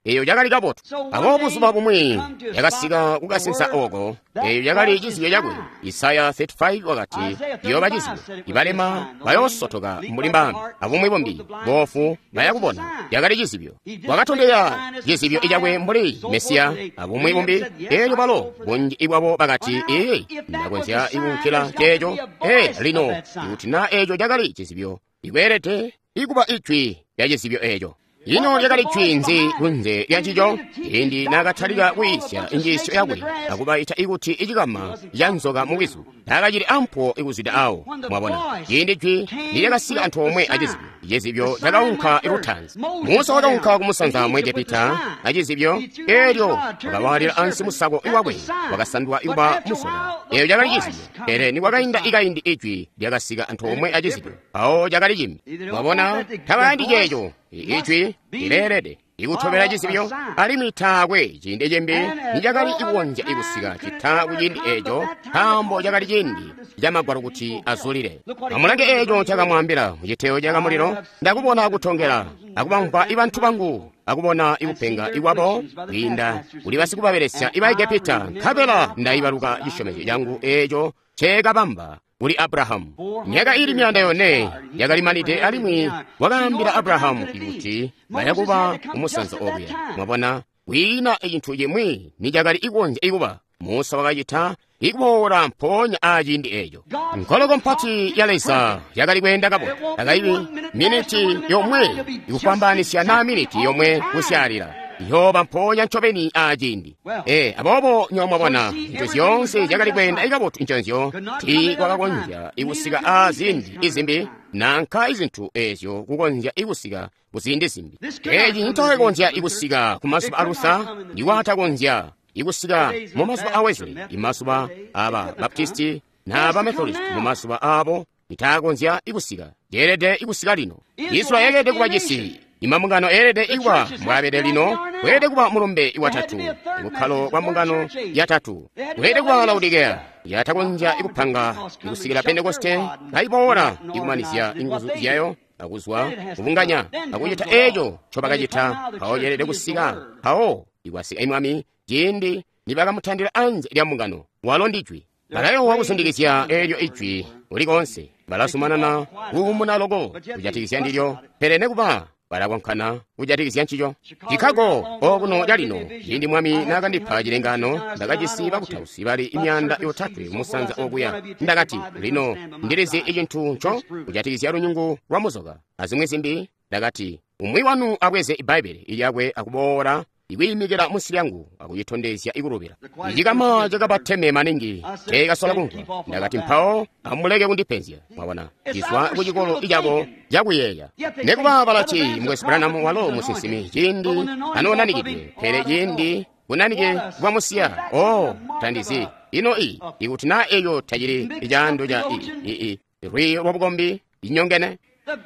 eyo yakali kapoto apo busuba pomwe yakasika kukasinsa oko eyo yakali chizibyo chakwe Isaya thirty-five wakati yoba chizibyo ibalema bayosotoka mulimbambi apomwe pombi bofu bayakubona yakali chizibyo wakatondeya chizibyo ichakwe mbuli Mesiya apomwe pombi eyo palo bonji ibwabo pakati ee ndakonzya ikunkhila checho ee lino ikutina echo yakali chizibyo ikwerete ikuba ichwi ya chizibyo echo ino yakali chwinzi kunze yachicho indi nakathalika kuisya injisyo yakwe akuba ita ikuti ichikama yanzoka muwizu nakachiti ampho ikuzida awo mwabona indi chwi niyakasika anthu omwe achizibyo chizibyo chakaunkha ikuthanzi musa wakaunkha kumusanza mwe Jepita achizibyo eryo wakawalira ansi musako iwakwe wakasandwa ikuba musoka eyo yakali chizibyo ere ni wakayinda ikayindi ichwi liyakasika anthu omwe achizibyo awo yakali chimi mwabona thakayindi checho ichwi ilerede ikuthobera chizibyo ali mithakwe chinde chembe nijakali ikuwonja ikusika chithaku chindi echo thambo chakali chindi chamagwaro kuti azulire amulange echo chakamwambira muchitheo chakamuliro ndakubona akuthongera akupampa ibanthu bangu akubona ikupenga ikwapo winda uli basi kupaperesya iba Jepita nkhapela ndayibaluka chishomecho changu echo chekapamba uli Abrahamu nyaka ili myanda yone yakali malite alimwi wakayambira Abrahamu ikuti bayakuba umusanza okuya mwabona wina echinthu chimwe nijakali ikuwonja ikuba Musa wakachitha ikubowola mphonya achindi echo nkoloko mphati yalesa yakali kuyenda kapo akaiwi miniti yomwe ikupambanisya na miniti yomwe kusyalira yoba mphonya ntchopeni achindi eh apopo nyomwe bwana nthuzi yonse yakali kuyenda ikapoto inchonzyo tikwakakonja ikusika azindi izimbi nankha izinthu ezo kukonja ikusika kuzindizimbi eji ntowekonja ikusika kumasupa alusa ndiwatakonja ikusika mumasupa a Wesley imasupa aba Baptisti na aba Methodist mumasupa abo itakonja ikusika yerede ikusika lino Israeli de kuba jisi imamungano erede iwa mwabede lino wede kuba mulumbe iwatatu ikukhalo kwa mungano yatatu wede kuba Laodikea yatakonja ikupanga ikusikira Pentekoste naibowola ikumanizya inguzu yayo akuzwa kuvunganya akuchita echo chopakachitha awo yerede kusika awo ikwasika imwami jindi nibakamuthandira anje lya mungano walo ndichwi balayo wakusundikisya echo ichwi ulikonse balasumanana umunalogo kujatikisya ndilyo perene kuba balakwankhana kujatikisya nchicho Chicago okuno lyalino jindi mwami nakandipha chilengano ndakachisiba kuthausi bali imyanda yotatu musanza okuya ndakati lino ndilizi ichinthu ncho kujatikisya lunyungu lwa muzoka azimwe zimbi ndakati umwi wanu akweze ibhaibeli ilyakwe akubowola ikuyimikira musi lyangu akuyithondezya ikulupira ichikama chakapatheme maningi chekasola kumva ndakati mphawo amuleke kundipenzya mwabona chiswa kuchikolo ichako chakuyeya nekupa palachi mkwesi Branamu walo musinsimi chindi anonanikidwe phere chindi kunanike kupamusiya o thandizi ino iyi ikuti na eyo thachiri ichando cha ii rwi lwapukombi inyongene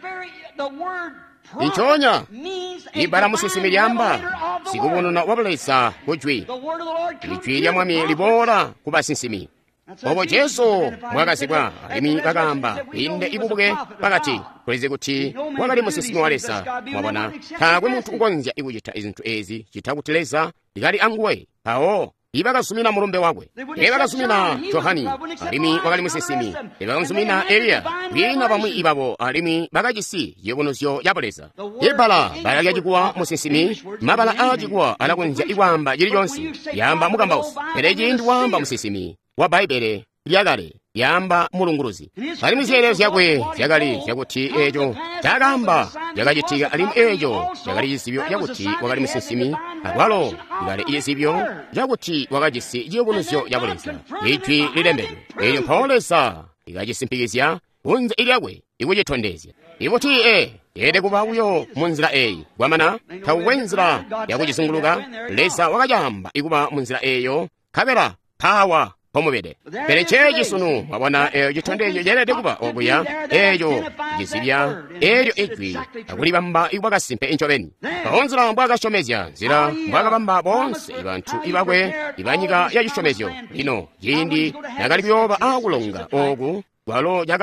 ichonya ibala musisimi lyamba sikuwonona wapulesa kuchwi lichwi lya mwami libola kuba sinsimi opo Yesu mwakazibwa alimi kakamba inde ibubuke pakati kuleze kuti wakali musisimi walesa mwabona thakwe munthu ukonja ikuchitha izinthu ezi chithakuteleza likali anguwe awo ibakasumina mulumbe wakwe ibakasumina Johani alimi wakali musisimi ibakasumina Eliya wina pamwi ibabo alimi bakachisi yekonozyo yapoleza ibala bala yachikuwa musisimi mabala achikuwa alakunja ikwamba chilichonse yamba mukambausi perechi ndi wamba musisimi wa Baibele lyakale yamba mulunguruzi ali miziyelezo yakwe yakali yakuti echo takamba yakachitika alimu echo yakali chisibyo yakuti wakali musisimi akwalo ikali ichisibyo yakuti wakachisi iyekonozyo yapoleza ichwi lilembedwe ili mpholesa ikachisimpikizya kunze ilyakwe ikuchithondezya ikuti e yede kubakuyo munzira eyi kwamana thaukwenzira yakuchisunguluka lesa wakachamba ikuba munzira eyo khapera phawa pomubede pereche chisunu mwabona eyo chithondecho yerede kuba okuya eyo chisibya eryo ichwi akulibamba ikwakasimpe inchopeni paonzira mbwakashomezya nzira mbwakapamba bonse ibanthu ibakwe ibanyika ya chishomezyo lino yindi yakali kuyoba akulonga oku gwalo yakali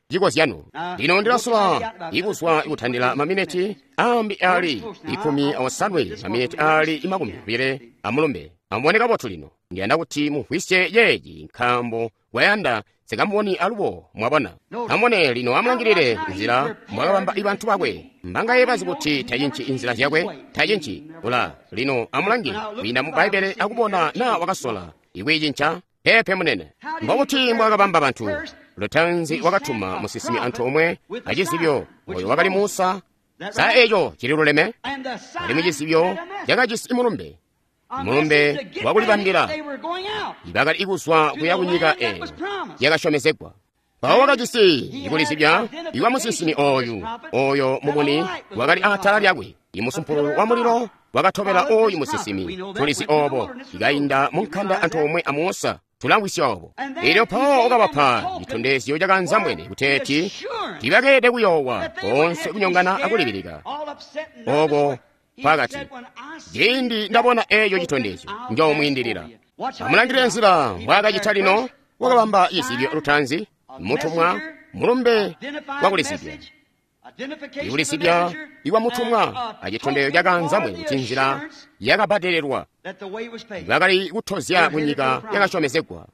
chikosi yanu lino ndilasola ikuswa ikuthandira maminiti ambi ali ikumi awasadwe maminiti ali imakumi apiri amulumbe amuoneka pothu lino ndiyanda kuti muhwise yeji nkhambo wayanda sekamboni aluwo mwabona amone lino amulangirire nzira mwakapamba ibanthu bakwe mbanga bazi kuti tayinchi inzira yakwe tayinchi ula lino amulangire winda mu baibele akubona na wakasola iwe yincha pepe munene mbakuti mwakapamba banthu lutanzi wakatuma musisimi anthu omwe achisibyo moyo wakali musa sa ejo chili luleme ali muchisibyo yakachisi imulumbe mulumbe wakulipambira ibakali ikuswa kuyakunyika e yakashomezekwa pawo wakachisi ikulisibya iwa musisimi oyu oyo mumuni wakali atala lyakwe imusumpulu wa muliro wakathopera oyu musisimi tulisi obo ikayinda munkhanda anthu omwe amusa tulangwisi obo ilyo pawo okapapha itondesi yojakanza mwene kuteti tibakete kuyowa konse kunyongana akulipirika oko pakati jindi ndabona eyo chitondesyo njomwindirira amulangirire nzira wakachitha lino wakapamba isibyo lutanzi mutumwa mulumbe wakulisibya ikulisibya iwa mutumwa achitondeyo chakanza mwene kuti nzira yakabatererwa ibakali kuthozya kunyika yakashomezekwa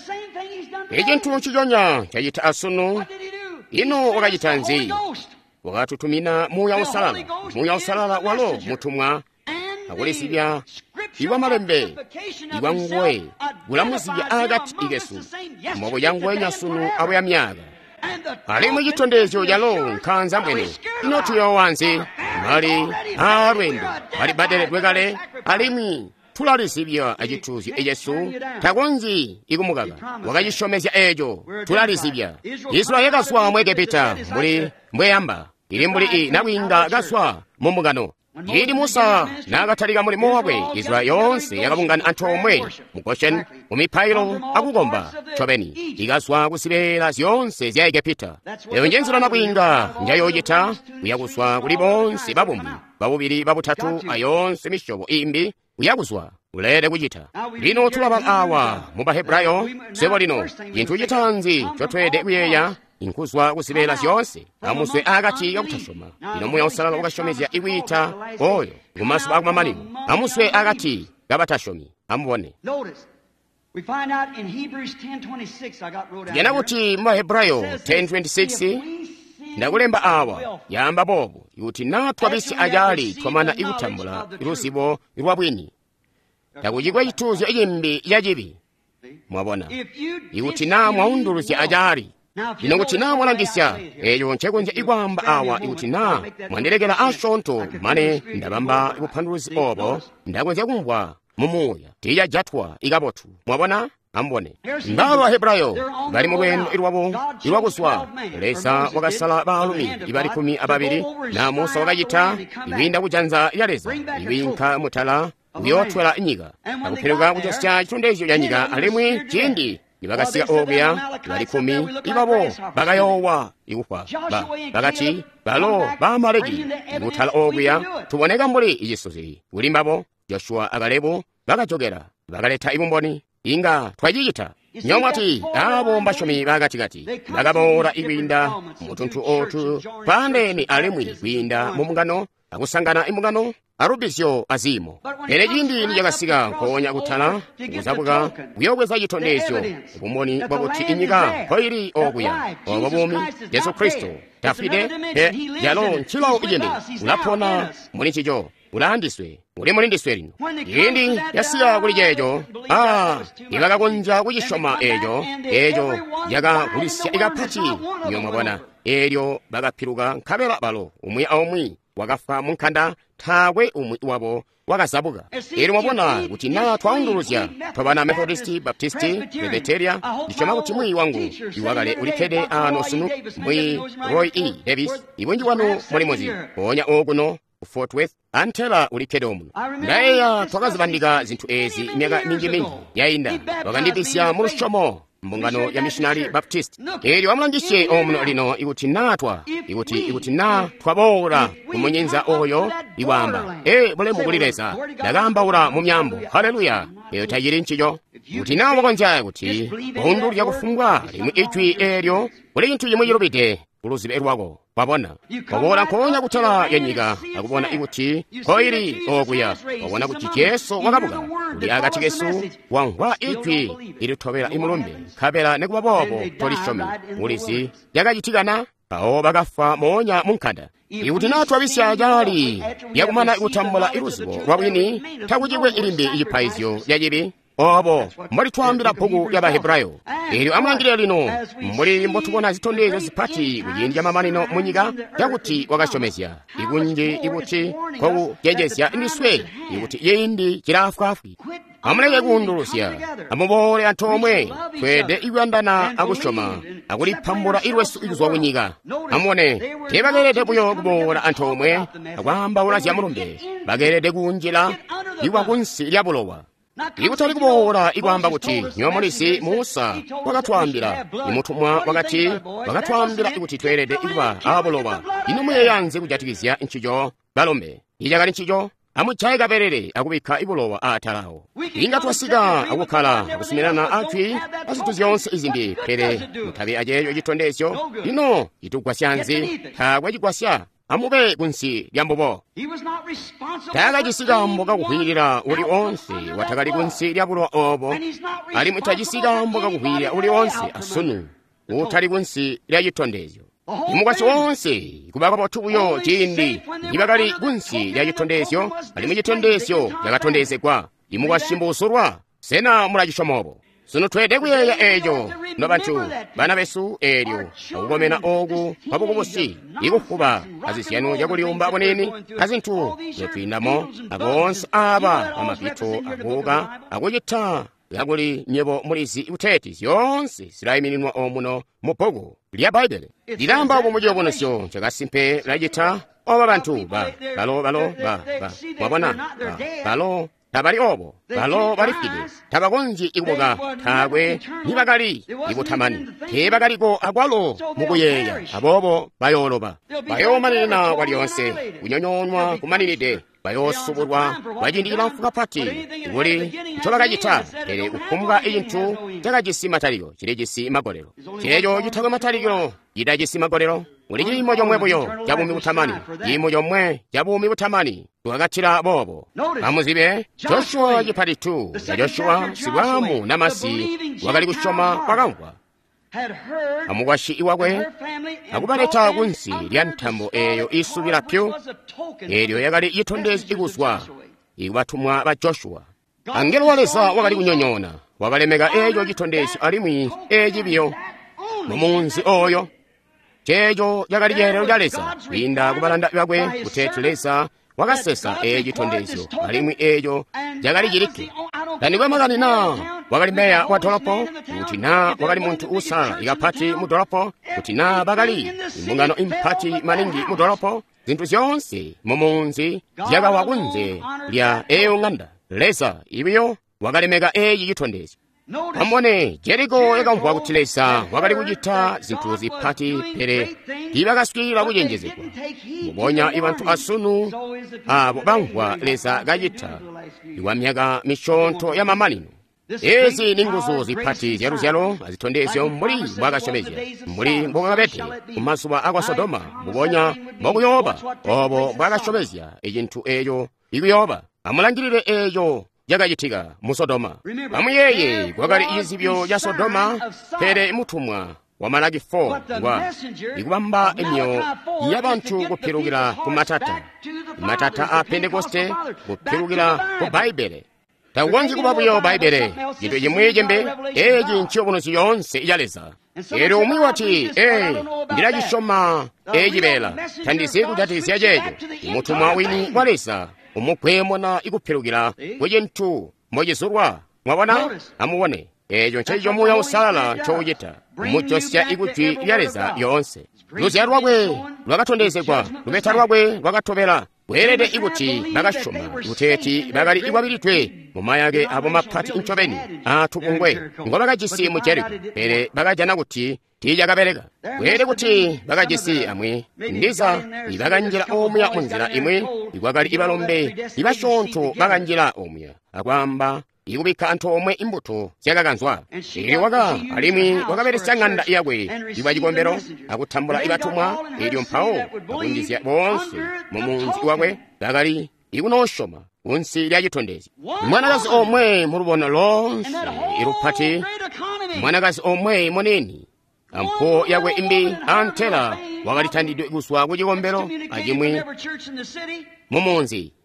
echinthu chichonya chachitha asunu ino wakachitha nzi wakatutumina muya usalala muya usalala walo mutumwa akulisibya iwa malembe iwa ngwe gulamuzibya agati igesu mobo yangwe nyasunu abo ya myaka ali muchitondesyo jalo nkhanza mwene inotuyo wansi mali alwendo ali baderedwe kale alimi tulalisibya achithuzi eyesu takonzi ikumukaka wakachishomezya ejo tulalisibya israeli kaswa mwekepita mbuli mbweyamba ili mbuli i nawinga kaswa mumukano ili musa nakathalika mulimo wakwe israeli yonse yakapungana anthu omwe mugoshen mumiphayilo akukomba chopeni ikaswa kusibera ziyonse zya igupta eyo njenzero nakwinga njayoyitha kuyakuswa kuli bonse babumbi babubiri babutatu ayonse mishobo imbi kuyakuswa ulere kuchitha lino tulapa awa mu baheburayo sebo lino chinthu chithanzi chothwede kuyeya inkhuzwa kusibera ziyonse amuswe akati yakuthashoma ino muya usalala ukashomezya ikwitha oyo kumaso akumamaniwo amuswe akati kabathashomi amubone yana kuti mubaheburayo ten twenty-six ndakulemba awa yamba bobo ikuti nathu abisi ajali twamana ikuthambula ilusibo ilwabwini takuchikwa chithunzi echimbi yachibi mwabona ikuti na mwaunduluzya ajali ino kuti na mwalangisya eyo nchekonja ikwamba awa ikuti na mwandirekera ashonto mane ndabamba ikuphanduluzi obo ndakwenza kumbwa mumuya tiya jatwa ikapothu mwabona ambone mbalo aheburayo bali mubwenu ilwabo ilwakuswa lesa wakasala baalumi ibali kumi ababiri na musa wakachitha iwinda kujanza yaleza iwinka mutala uyothwera nyika akupheruka kuchasya chitondezyo ya nyika alimwi chindi ibakasiya obuya bali kumi ibabo bakayowa ikufa ba bakati balo bamaleki ikuthala obuya tuboneka mbuli ichisozi ulimbabo joshua akalebo bakachokera bakaletha ibumboni inga twajiyitha nyomwati abo mbashomi bakatikati bakabora ikwinda mutunthu othu pandeni alimwi kwinda mumungano akusangana imungano arubisyo azimo ere chindi ni yakasika nkonya kuthala kuzabuka kuyokweza chitondezyo kumoni kwakuthi inyika koiri okuya obabumi yesu kristo tafide he yalo nchilo ijene ulapona muni chicho ulandiswe uli mulindiswe lino yindi yasiya kuli jejo ah ibakakonja kuchishoma ejo ejo yaka kulisya ikapati nyomwe bwana elyo bakaphiruka nkhabera balo umwe aumwi wakafa munkhanda thakwe umwi wabo wakazabuka eri mwabona kuti na twaunduluzya twabana methodist baptist presbyteria ndichoma kuti mwi wangu iwakale ulikhede ano sunu mwi roy e davis ibwenji wanu mulimozi ponya okuno Fort Worth antela ulikhede omuno ndayeya twakazibandika zinthu ezi imyaka mingi mingi yayinda wakandibisya mulushomo mbungano ya missionary baptist eryo wamulangise omuno lino ikuti natwa ikuti ikuti na twabora kumunyenza oyo iwamba e bole mugulireza dagamba mu myambo haleluya eyo tayiri nchiyo kuti nawo konja kuti bondo lya kufungwa limu ichwi eryo bole into yimwe yirobite uluzibe erwago wabona wabona konya kutala yanyiga akubona ikuti koiri okuya wabona kuti Yesu wakabuka uli agati Yesu wangwa ichwi ilitobera imulumbe kabera nekubabobo tolishome ulisi yakajitigana aho bagafa monya munkanda ikuti natwa bisyajali yakumana ikutambula iruzibo rwabwini takujibwe ilimbi iyipaizyo yajibi obo mbali twambira bugu y'Abahebrayo eryo amwangirira lino mbuli mbotubona zitondezo zipati kuyindya mamanino munyiga yakuti wakashomesya ikunje ibuti ko yejesya indiswe ikuti yindi kirafwafi amuleke kundurusya amubole antomwe twede igwandana akushoma akulipambura irwesu ikuzwa kunyiga amone tebagerede buyo kubola antomwe akwamba ulazya mulumbe bagerede kunjira iwa kunsi lyabulowa ikutali kubola ikwamba kuti nyomolisi Musa wakatwambira imutumwa wakati wakatwambira ikuti twerede ikuba abulowa inumwe yanze kujatikizya inchijo balombe ijagala inchijo amuchaye kaberere akubika ibulowa atalawo inga twasiga akukhala akusimirana atwi azitu zyonse izindi pere mutabe ajeyo igitondesyo ino itugwasyanzi kagwe jigwasya amube kunsi lyambobo tagajisigambo kakuhwirira uli onse watagali kunsi lyabulo obo ali mutajisigambo kakuhwirira uli onse asunu utali kunsi lyagitondesyo imugwasi wonse kubaka botubuyo chindi ibagali kunsi lyagitondesyo ali mugitondesyo yakatondesekwa imugwasi mbusurwa sena mulajishomobo sunu twede kuyeya ejo nobantu bana besu eryo akugomena ogu pabukubusi ikufuba azisyanu yakuliumba boneni azintu yetwinamo agonse aba amapito aguga akujita yakuli nyebo mulisi uteti yonse silayiminwa omuno mupogo lya Bible dilamba obo mujo bonosyo chakasimpe lajita oba bantu ba balo balo ba ba wabona ba balo tabali obo balo barifide tabagonji ikuboga tagwe nibagali ibutamani tebagaliko agwalo mukuyeya abobo bayoloba bayomanina walionse kunyonyonwa kumaninide bayosuburwa bajindira mfuka pati ngoli ntobagajita ere ukumbwa eyintu tagajisi mataliro kirejisi magolero kirejo gitagwe mataliro yidajisi magolero uli yimo yomwe buyo yabumi butamani yimo yomwe yabumi butamani tuwagatira bobo amuzibe Joshua giparitu ya Joshua siwamu namasi wagali kushoma kwagangwa amugwashi iwagwe akubaleta kunsi lya ntambo eyo isubira pyo eryo yagali yitondezi iguswa iwatumwa ba Joshua angelo walesa wagali kunyonyona wagalemega eyo gitondezi alimwi ejibiyo mumunzi oyo chejo yagali jero jalesa winda kubalanda byagwe kutetelesa wakasesa ejitondezyo alimwi ejo yagali jiriki daniwe magani na wagali meya watolopo utina wagali muntu usala igapati mudolopo utina bagali imbungano impati maningi mudolopo zintu zyonse mumunzi yaga wagunze lya eyo nganda lesa ibiyo wagali mega eji gitondezyo amone Jericho yakamvwa kutilesa wagali kujita zintu zipati pere ibagaswira kujenjezekwa mubonya ibantu asunu abo bangwa lesa gajita iwamyaga mishonto ya mamalino ezi ninguzo zipati zyaruzyalo azitondesyo mbuli bwagashomezya mbuli mbogabete kumasuba agwa Sodoma mubonya mokuyoba obo bwagashomezya ejintu eyo ikuyoba amulangirire eyo yagajitiga mu Sodoma amuyeye kwagali izibyo ya Sodoma pere mutumwa wa Malaki four ngwa ikubamba emyo yabantu kupirugira ku matata matata a Pentekoste kupirugira ku Bible tawanji kubabuyo Bible into yemwejembe eji nchobono yonse iyaleza ero umwiwati eh ndilajishoma ejibela tandise kujatisya jejo mutumwa wini walesa umukwemona ikupirugira wejentu mojesurwa mwabona amuwone ejo nchejo muya usala chojeta umuchosya ikuti yaleza yonse luzya rwagwe rwagatondezekwa lubeta rwagwe rwagatobera bwerere ikuti bakashoma ikuteti bakali iwabiritwe mumayage abo mapati inchoveni atupungwe ngo bakajisi mu Jeriko pere bakajana kuti tija kabereka bwere kuti bakajisi amwe ndiza ibakanjira omuya munzira imwe igwakali ibalombe ibashonto bakanjira omuya akwamba ikubika anthu omwe imbuto zakakanzwa ili waka alimi wakaperetsa ng'anda iyakwe iwa chikombero akuthambula ibatumwa ili mphawo akundizya bonse mumunzi iwakwe bakali ikunoshoma unsi lya chithondezi mwanakazi omwe mulubona lonse iluphati mwanakazi omwe moneni ampho yakwe imbi antela wakalithandidwe ikuswa kuchikombero achimwi mumunzi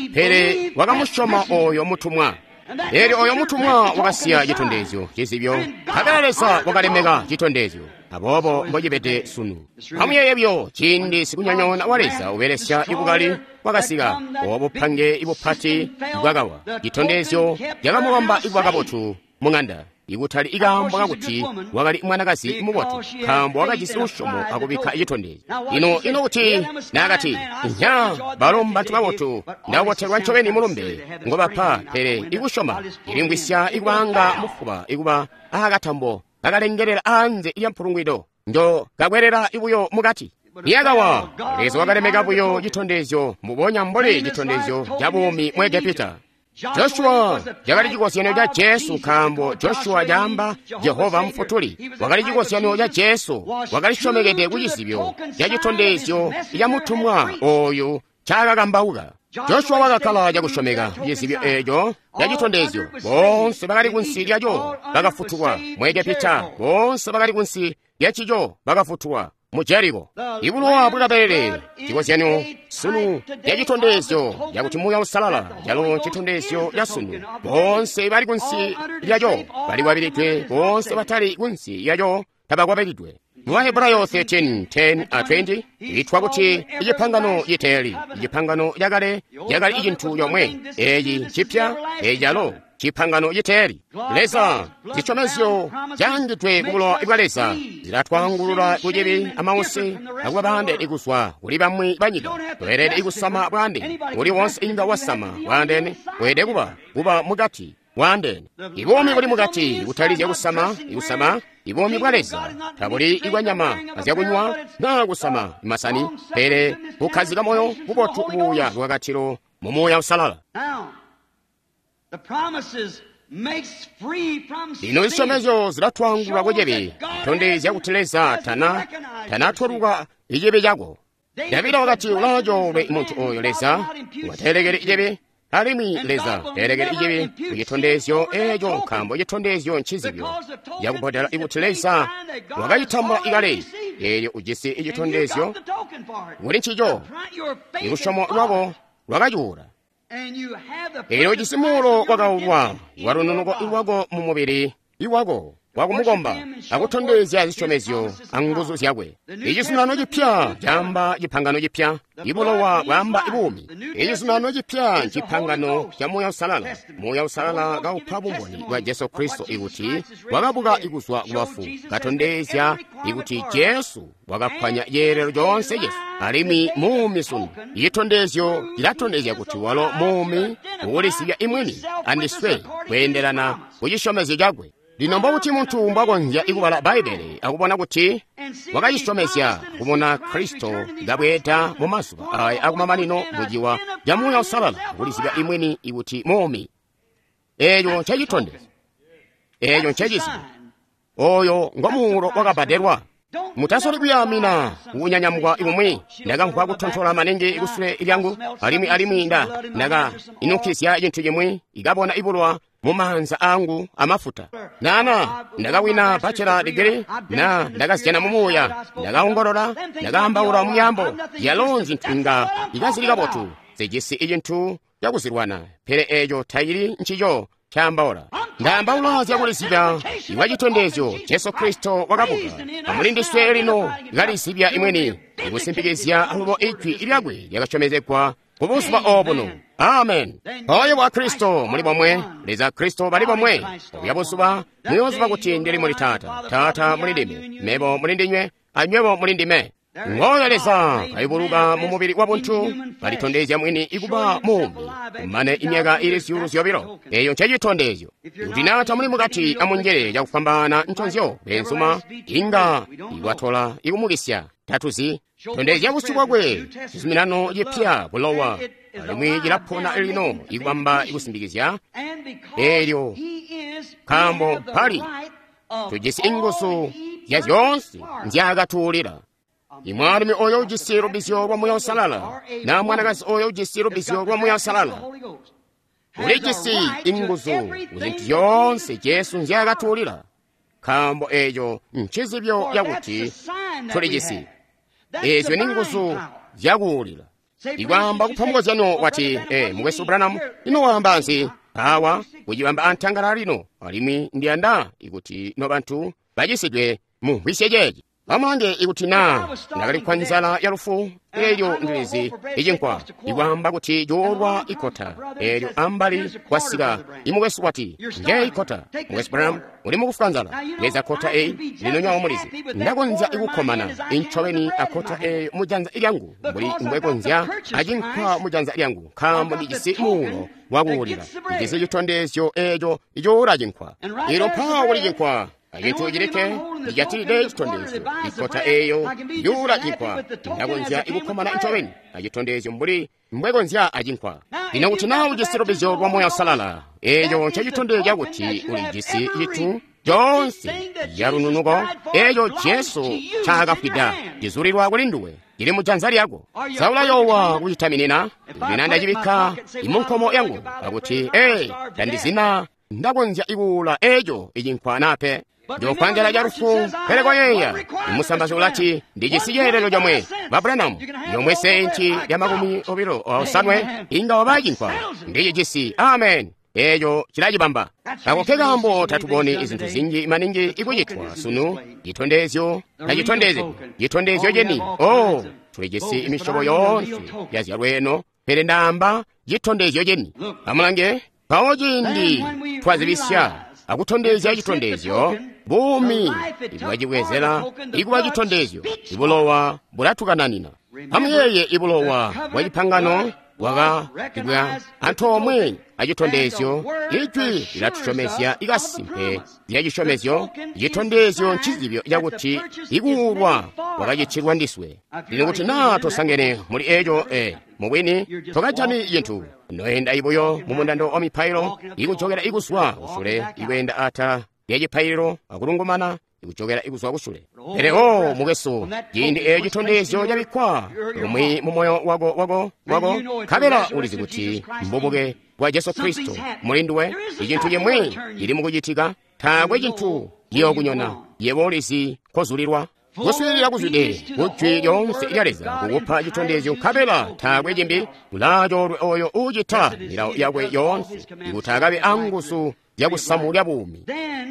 pere wakamushoma oyo mutumwa eri oyo mutumwa wakasiya chithondezyo chisibyo akalesa wakalemeka chithondezyo abobo mbojipete sunu pamuyeyebyo chindi sikunyonyona waleza uberesya ikukali wakasika obuphange ibuphati ibwakawa chithondezyo yakamuwamba ibwakapotu mung'anda ikuthali ikambo kakuti wakali mwanakazi mubotu khambo wakachisi ushomo akubika ichithondezi ino ino kuti nakati nya balomba tukabotu ndakotherwa nchoveni mulumbe ngobapha pere ikushoma ilingwisya ikubanga mufuba ikuba akathambo akalengerera anze iya mphulungwido ndo kakwerera ibuyo mukati iyakawa lezo wakalemeka buyo chithondezyo mubonya mbole chithondezyo chabumi mwege pita Joshua yakali chikosiyano cha Yesu khambo Joshua jamba Yehova mfutuli wakali chikosiyano cha Yesu wakali shomekete kuchisibyo cha chithondezyo cha mutumwa oyo chakakambauka Joshua wakakhala chakushomeka kuchisibyo echo cha chithondezyo bonse bakali kunsi lyacho bakafuthwa mweke pita bonse bakali kunsi lyachicho bakafuthwa mu Jeriko ibulowa bwikapere chikosiyano sunu ya chithondezyo yakuti muya usalala yalo chithondezyo ya sunu bonse bali kunsi lyacho bali wabiritwe bonse batali kunsi yacho tabakwabiritwe mu Ahebrayo thirteen ten a twenty itwa kuti ichipangano yiteli ichipangano yakale yakali ichinthu yomwe eyi chipya ejalo chipangano yiteli leza zichomezyo jangitwe kubulo ibwaleza zilatwangulula kujibi amausi akubabande ikuswa uli bamwi banyika werede ikusama bwande uli wonse inga wasama wandene wede kuba kuba mugati wandene ibomi buli mugati ikutalizya kusama ikusama ibomi bwaleza tabuli igwanyama azyakunywa na kusama imasani pere kukhazika moyo kubotu ubuya lwakatiro mumuya usalala ino isomezo zilatwangula kwejebi chithondezi yakuteleza tana tanathwaruka ijebi jako davida wakati ulajo lwe munthu oyo leza waterekere ijebi alimi leza terekere ijebi kuchithondezyo echo nkhambo chithondezyo nchizibyo yakupotera ikuteleza wakayithambula ikale eyo ujisi ichithondezyo uli nchicho ikushomo iwako lwakachiwura ero chisimulo wakawulwa warununuko iwako mumubiri iwako wakumukomba akuthondezya zichomezyo anguzu zyakwe ichisunano chipya jamba chipangano chipya ibulowa wamba ibumi ichisunano chipya chipangano cha moya usalala moya usalala kaupha bumboni wa Yesu Kristo ikuti wakabuka ikuswa kubafu kathondezya ikuti Yesu wakaphwanya yerero jonse Yesu alimi mumi sunu ichithondezyo chilathondezya kuti walo mumi uwulisibya imwini andiswe kuyenderana kuchishomezyo chakwe linomba kuti munthu mbakonja ikubala Baibele akubona kuti wakayishomesya kumona Kristo ngabweta mumasupa ayi akumamanino mujiwa jamuya usalala kulisibya imwini ikuti momi eyo chachithondezi eyo nchachisiba oyo ngomulo wakabaderwa mutasoli kuyamina unyanyamukwa imumwi ndaga nkwa kutonthola manenge ikusule ilyangu alimi alimi nda ndaga inukisya chinthu chimwe ikabona ibulwa mumanza angu amafuta nana ndakawina bachelor degree na ndakasiyana mumuya ndakaongolola ndakahambawula muyambo yalonzi nthinga ikazilikapotu zejesi ichinthu yakuzirwana phere echo thayili nchicho chambawula ndambawula zyakulisibya iwa chithondezyo Yesu Kristo wakabuka amulindiswe lino ikalisibya imweni ikusimpikizya alubo ichwi ilyakwe lyakachomezekwa kubusupa obuno amen oyo wa Kristo muli bomwe leza Kristo bali bomwe yabusupa muyozupa kuti ndili muli tata tata muli ndime mebo muli ndinywe anywebo muli ndime ngoyoleza kaibuluka mu mubiri wa munthu palitondezya mwini ikuba mumi kumane imyaka ili syulu syobiro eyo nchachitondezyo kuti nata muli mukati amunjere yakupambana nchonzyo bensuma inga ikwathola ikumukisya tatuzi tondezya kusikwa kwe chiziminano jipya bulowa alimwi jilaphona elino ikupamba ikusimbikizya elyo kambo pali tujisi ingusu ya zyonse nzyakatulira imwalimi oyo ujisiro bisyo kwa muya usalala na mwanakasi oyo ujisiro bisyo kwa muya usalala ulijisi ingusu uzintu yonse Yesu nzyakatulira kambo eyo nchizibyo yakuti tulijisi ezo ningusu zyakuwulira ikwamba kuphamukozano wati eh mwesu Branham ino wamba nsi awa kujiwamba antangala lino alimi ndianda ikuti no bantu bajisidwe mu hwisejeji amange ikuti na nakali kwa nzala ya lufu eyo ndilizi ijinkwa ikwamba kuti jorwa ikota eyo ambali kwasika imwesu wati nje ikota mwesu Branham uli mukufuka nzala yeza kota eyi lino nyawo mulizi ndakonza ikukomana inchoweni akota eyo mujanza ilyangu mbuli mbwekonzya ajinkwa mujanza ilyangu kambo ndijisi muno wakuwulira ijisi jitondezyo eyo ijora jinkwa ilo pawo lijinkwa ayitu ijireke ijatide jitondezyo ikota eyo yura jinkwa ndakonzya ikukomana inchoweni ajitondezyo mbuli mbwekonzya ajinkwa ina kuti nawo ujisiro bizyo kwa moya salala eyo nchajitondezya kuti ulijisi yitu jonse yarununuko eyo Yesu chakafwida jizulirwa kulinduwe ili mujanza lyako saula yowa kuyitaminina linanda jibika imunkomo yangu akuti eh dandizina ndakonzya iwula ejo ijinkwa nape jokwangela jarufu peleko yeya imusambaza ulati ndijisiyerero jamwe Branham yomwe senchi ya makumi obiro osanwe inga wabajinkwa ndijisi amen eyo chilajibamba ako kegambo tatuboni izintu zinji maningi ikuyitwa sunu jitondezyo na jitondeze jitondezyo jeni oh tulijisi imishobo yonse yazyalweno pele ndamba jitondezyo jeni amulange pawojindi twazibisya akutondezya jitondezyo bumi ikuwajiwezela ikuwa jitondezyo ibulowa bulatukananina amuyeye ibulowa wajipangano waga ibwa anthu omwe ajitondezyo ijwi ilatuchomezya ikasimpe lyajishomezyo jitondezyo nchizibyo yakuti ikuwulwa wakajichirwa ndiswe lino kuti na tosangene muli ejo eh mubwini tokajani yinthu noyenda ibuyo mumundando omiphayiro ikuchokera ikuswa usule ikwenda ata lyajiphayiro akulungumana ikuchokera ikuswa kusule ereo mugeso jindi eyo jitondezyo jabikwa omwe mumoyo wago wago wago kabela ulizi kuti mbubuke bwa Yesu Kristo mulinduwe ijintu yemwe ili mukujitika tagwe jinthu yokunyona yebolizi kozulirwa kuswirira kuzide kuchwi lyonse ilyaleza kukupha jitondezyo kabela tagwe jimbi ulajo oyo ujita ilawo yagwe yonse ikutagabe angusu yakusamulya bumi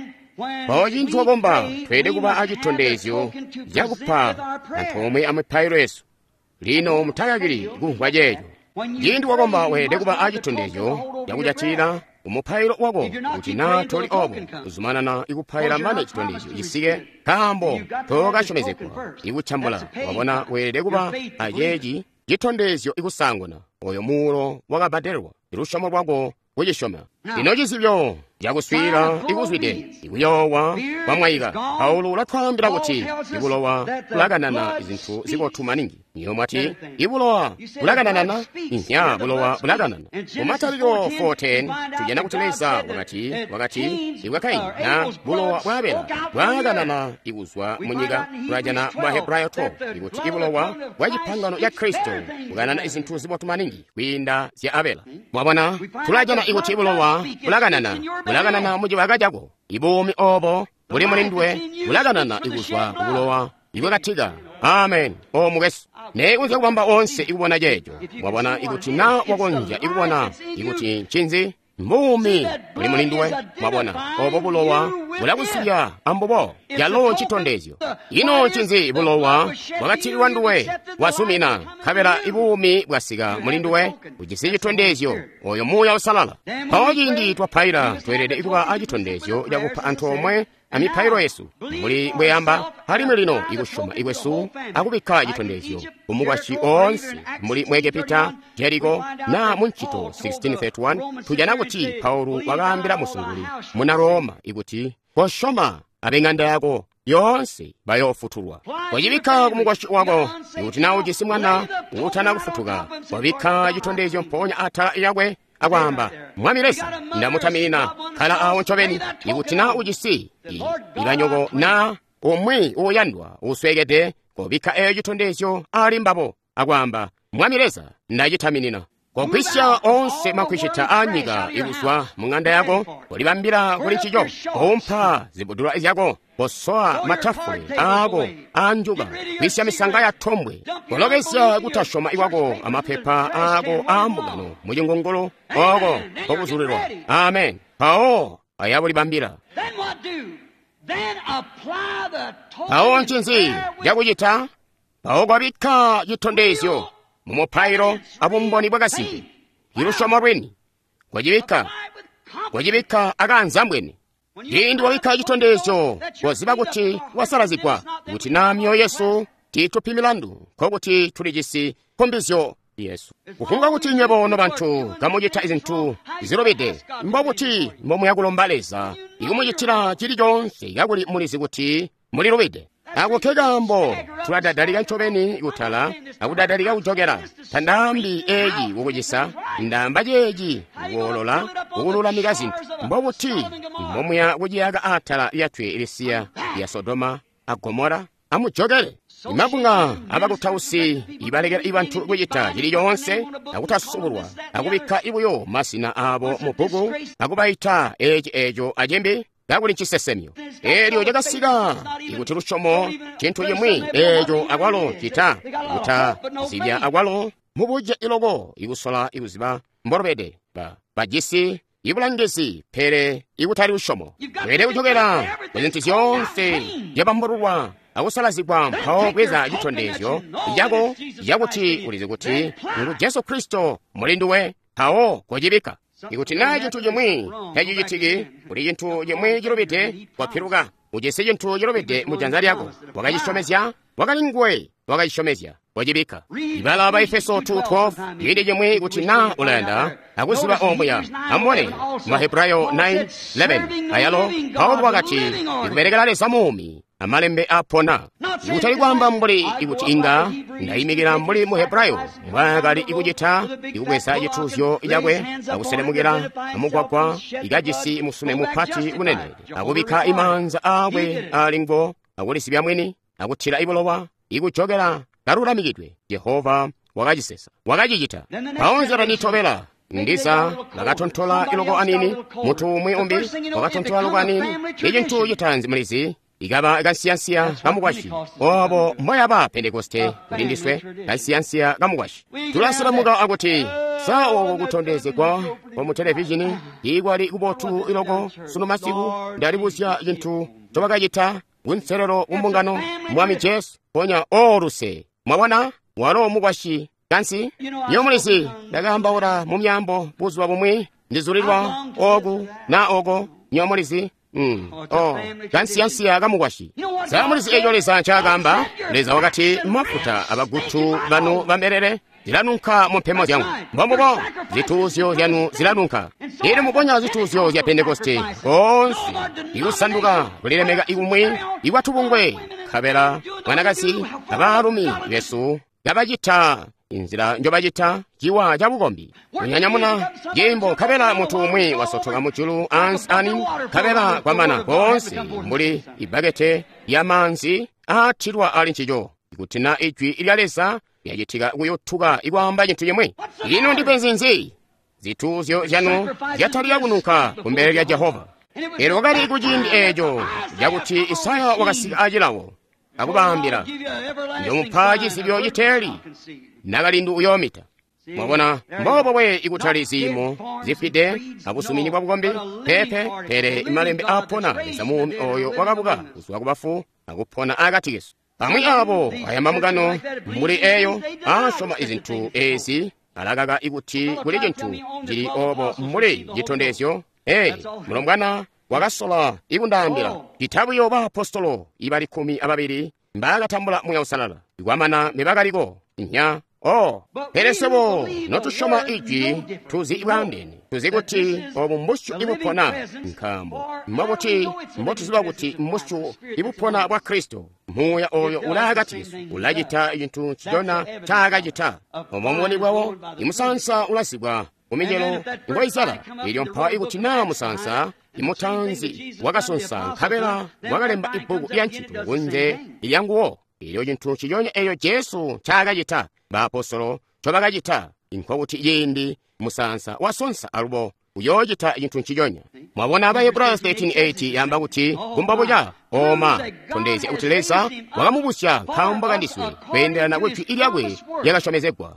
pojinthu wakomba twede kuba ajitondezyo yakupha anthu omwe amiphayiro Yesu lino mutayagiri guhwa jeyo jindu wakomba wede kuba ajitondezyo yakujachira umuphayiro wako kuti na toli obo kuzumanana ikuphayira mane chitondezyo jisike kambo tokashomezekwa ikuchambula wabona wede kuba ajeji jitondezyo ikusangona oyo mulo wakabadelwa ilushomo rwako kujishoma lino jisibyo yakuswira ikuzwide ikuyowa pamwayika Paulo ulatwambira kuti ikulowa kulaganana izinthu zikotumaningi niyo mwati ibulowa kulaganana inya bulowa kulaganana umataliro fourteen tujena kuteleza wakati wakati iwakaini na bulowa bwabela bwaganana ikuzwa munyika kulajana mwa Hebrayo twelve ikuti ibulowa wajipangano ya Kristo kuganana izinthu zikotumaningi kwinda zya Abela mwabona tulajana ikuti ibulowa kulaganana kulaganana muji wakajako ibumi obo buli mulindwe kulaganana ikuzwa kubulowa iwe katiga amen o mugeso ne unze kwamba onse ikubona jejo wabona ikuti na wakonja ikubona ikuti chinzi mbumi buli mulindwe mwabona obo bulowa bulakusiya ambobo yalo chitondezyo ino chinzi bulowa wakatilwa nduwe wasumina kabela ibumi bwasika mulindwe ujisi chitondezyo oyo muya usalala pawajindi twaphayira twerede ikuba ajitondezyo yakupha anthu omwe amipayiro yesu muli mweyamba halime lino ikushuma iwesu akubika chitondezyo umugwashi onse muli mwegepita jeriko na munchito sixteen thirty-one tujana kuti paulo wakambira musunguli muna roma ikuti koshoma abeng'anda yako yonse bayofutulwa wajibika kumugwashi wako ikuti nawo jisimwana utana kufutuka wabika chitondezyo mponya ata yakwe akwamba mwamiresa ndamutamina khala awo nchoveni ikuti na ujisi ilanyoko na omwe oyandwa uswegede kobika eyo chitondezyo alimbabo akwamba mwamiresa ndajitaminina kogwisya onse makwishita anyika ikuswa mung'anda yako kolibambira kuli nchicho kompha zibudula izyako kosowa matafule ako anjuga kwisya misanga ya thombwe kolokesya kutashoma iwako amapepa ako ambugano mujingongolo oko kokuzulirwa amen pawo ayabo libambira pawo nchinzi yakuchita pawo kwabika chitondezyo mumupayiro abumboni bwakasipi ilushoma lweni kwajibika kwajibika akanzambweni ndi wabika chitondezyo koziba kuti wasalazikwa kuti namyo yesu titupi milandu kokuti tulijisi kombizyo yesu kukunga kuti nyebono banthu kamujita izinthu zilobede mbokuti momwe yakulombaleza ikumujitira chili chonse yakuli mulizi kuti muli lobede akukegambo tuladadalika nchoveni ikuthala akudadalika kuchokera thandambi eji ukujisa ndamba jeji uwolola uwululamika zinthu mbokuti momwe yakujiyaka athala yathu ilisiya ya sodoma agomora amujokere imakunga abakuthausi ibalekera ibanthu kujita chili chonse akutasubulwa akubika ibuyo masina abo mubuku akubayitha eji ejo ajembe kakuli nchisesemyo elyo jakasika ikuti lushomo chinthu chimwe ejo akwalo chita ikuta zibya akwalo mubujja iloko ikusola ikuziba mborobede ba bajisi ibulangezi pere ikutali lushomo were kuchokera kuzinthu zonse yapamborulwa akusalazikwa mphawo kweza chitondezyo ijako yakuti ulize kuti ngulu Yesu Kristo mulinduwe mphawo kojibika ikuti na chinthu chimwe hechi chitiki kuli chinthu chimwe chilobete kwaphiruka ujese chinthu chilobete mujanza lyako wakachishomezya wakalingwe wakachishomezya wajibika ibala ba Efeso two twelve yindi chimwe ikuti na ulanda akuziba omweya amone Mahebrayo nine eleven ayalo paulo wakati ikuberekera lesa mumi amalembe apona ikutali kwamba mbuli ikuti inga ndayimikira mbuli mu Hebrayo mwakali ikujitha ikukwesa chithunzyo ijakwe akuselemukira amugwagwa ikajisi musume muphati unene akubika imanza akwe alingvo akulisibya mwini akuthira ibolowa ikuchokera kalulamikidwe Yehova wakachisesa wakachichita paonzera nithobera ndisa lakatonthola iloko anini munthu umwe umbi wakatonthola loko anini icinthu chithanzi mlizi ikaba ikansiyansiya kamukwashi obo moya ba Pentekoste kuti ndiswe kansiyansiya kamukwashi tulasiramuka akuti sawo kutondezekwa kwa mu televishini ikwali kubotu iloko suno masiku ndalibusya chinthu chopakachitha unserero umbungano mwami Yesu ponya oruse mwawana walo mukwashi kansi yomulisi ndakamba ora mumyambo buzwa bumwe ndizulirwa ogu na ogo nyomulisi Mm. Oh, kansiyansi yakamukwashi zamulisi ejo leza nchagamba leza wakati mafuta abagutu banu bamerere zilanunka mumpemo zyangu mbomubo zituzyo zyanu zilanunka ili muponya zituzyo zya Pentekoste onsi ilusanduka kulilemeka ikumwe ikwatubungwe khabera mwanakasi abalumi Yesu gabajita inzira njobajita jiwa jabukombi unyanyamuna jimbo kabela mutu umwe wasotoka muchulu ans ani kabela kwa mana konsi mbuli ibagete ya manzi atirwa ali nchijo ikutina ijwi ilyalesa yajitika kuyotuka ikwamba jintu yemwe ino ndipenzinzi zituzyo janu yataliya kunuka kumbele ya Jehova ero wakati ikujindi ejo yakuti Isaya wakasika ajilawo akubambira njomupaji sibyo yiteli nagalindu uyomita mwabona mbobo bwe ikutali zimo zifide abusumini bwa bukombe pepe pere imalembe apona zamumi oyo wakabuka uswa kubafu akupona agati Yesu pamwe abo ayamamugano muri eyo ashoma izintu ezi alagaga ikuti kuli jintu jiri obo muri jitondezyo eh mulombwana wakasola ikundambira nthawi yoba apostolo ibali khumi ababiri mbakatambula muya usalala ikwamana mibakaliko nya o peresebo notushoma iji tuzi ibandeni tuzi kuti obu mbushu ibupona nkambo mwabuti mbotuziba kuti mbushu ibupona bwa Kristo muya oyo ulagatisu ulagita ibintu chidona chagajita omomoni bwawo imusansa ulasibwa uminyelo ngoizala ilyo mpawa ikutina musansa imutanzi wakasonsa nkabela wakalemba ibuku ya ntchito unze ilyanguwo ilyo cinthu chiyonya eyo Yesu chagajita baapostolo chobagajita inkokuti yendi musansa wasonsa alubo uyojita cinthu chiyonya mwabona abahebrayo thirteen eight yamba kuti kumbaboja oma tondezi utilesa wakamubusya nkhambakandiswe kwenderana kwethu ilyakwe yakashomezebwa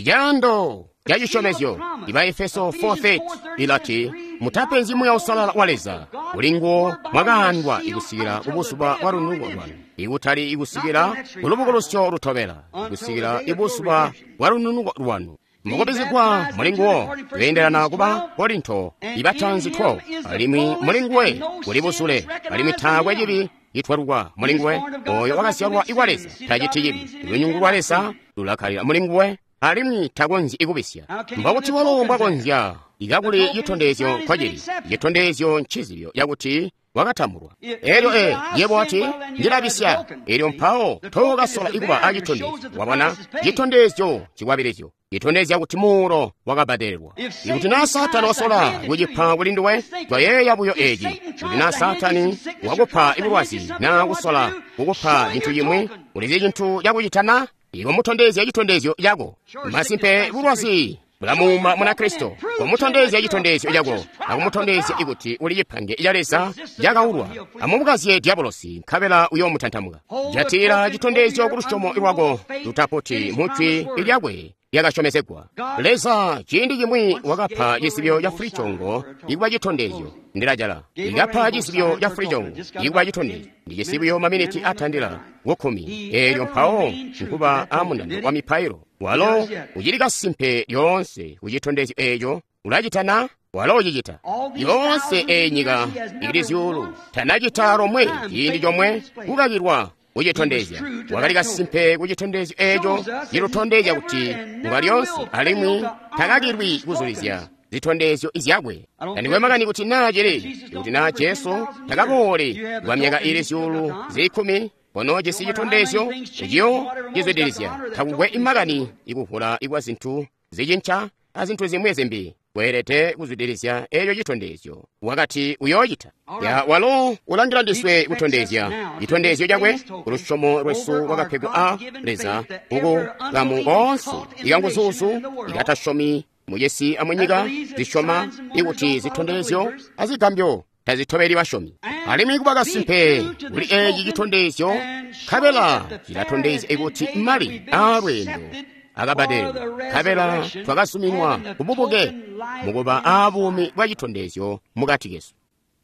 ijando yajishomezyo iba Efeso four thirty ilati mutapenzi muya usalala waleza ulingo mwakahandwa ikusikira ubusuba warunungo lwanu ikutali ikusikira ulubukolosyo rutobera ikusikira ibusuba warunungo lwanu mukopezekwa mulingo kuyenderana kuba Korinto ibatanzi twelve alimi mulingwe ulibusule alimi thagwe jibi itwarugwa mulingwe oyo wakasyalwa ikwalesa tajiti yibi lunyungu lwalesa lulakalira mulingwe alimi tagonzi ikubisya mbakuti walomba konzya ikakuli yitondezyo kwajiri yitondezyo nchizibyo yakuti wakatambulwa elyo e yebo ati ndilabisya elyo mpawo tokasola ikuba ajitondezyo wabona yitondezyo chikwabirezyo yitondezyo yakuti mulo wakabadelwa ikuti na satani wasola kujipha kulindiwe kwa yeye yabuyo eji kuti na satani wakupha ibulwasi na kusola kukupha jinthu yimwe ulizi jinthu yakuchitana iwo mutondezi yachitondezyo yago masimpe bulwasi bulamuma muna Kristo omutondezi yachitondezyo yago akumutondezi ikuti uli yipange yalesa yakaulwa amumukaziye diabolosi nkhabela uyo mutantamuka jatira chitondezyo kulushomo iwago tutapoti mutwi ilyagwe yakashomezegwa leza chindi chimwi wakapha yisibyo ya frichongo ikuba chitondezyo ndilajala ikapha yisibyo ya frichongo ikuba chitondezyo ndi yisibyo maminiti atandila wokhumi eyo mpawo nkuba amunando wa mipairo walo ujilika simpe yonse uchitondezyo eyo ulajitana walo ujijita yonse enyika ikilizyulu tanajita romwe chindi chomwe ukakirwa uchitondezya wakalika simpe kuchitondezyo ejo yilutondezya kuti ngalyonse alimwi takakirwi kuzulizya zitondezyo izyagwe kaniwemakani kuti najere kuti na Yesu takakole wa myaka ilisyulu zikhumi pono jesi chitondezyo ijo jizwedelezya takugwe imakani ikuhula ikwa zinthu zijincha azinthu zimwe zimbi kwerete kuzwedelezya ejo chitondezyo wakati uyoyita ya walo ulandira ndiswe kutondezya chitondezyo jakwe kulushomo lwesu wakaphego a leza uku gamu onse ikanguzuzu ikatashomi muyesi amwenyika zishoma ikuti zitondezyo azigambyo tazithobeli bashomi alimi kubaka simpe uli eji chitondezyo khabela chilatondezi ikuti mali alwendo akabadelo khabela twakasuminwa kububuke mukuba abumi bwa chitondezyo mukati Yesu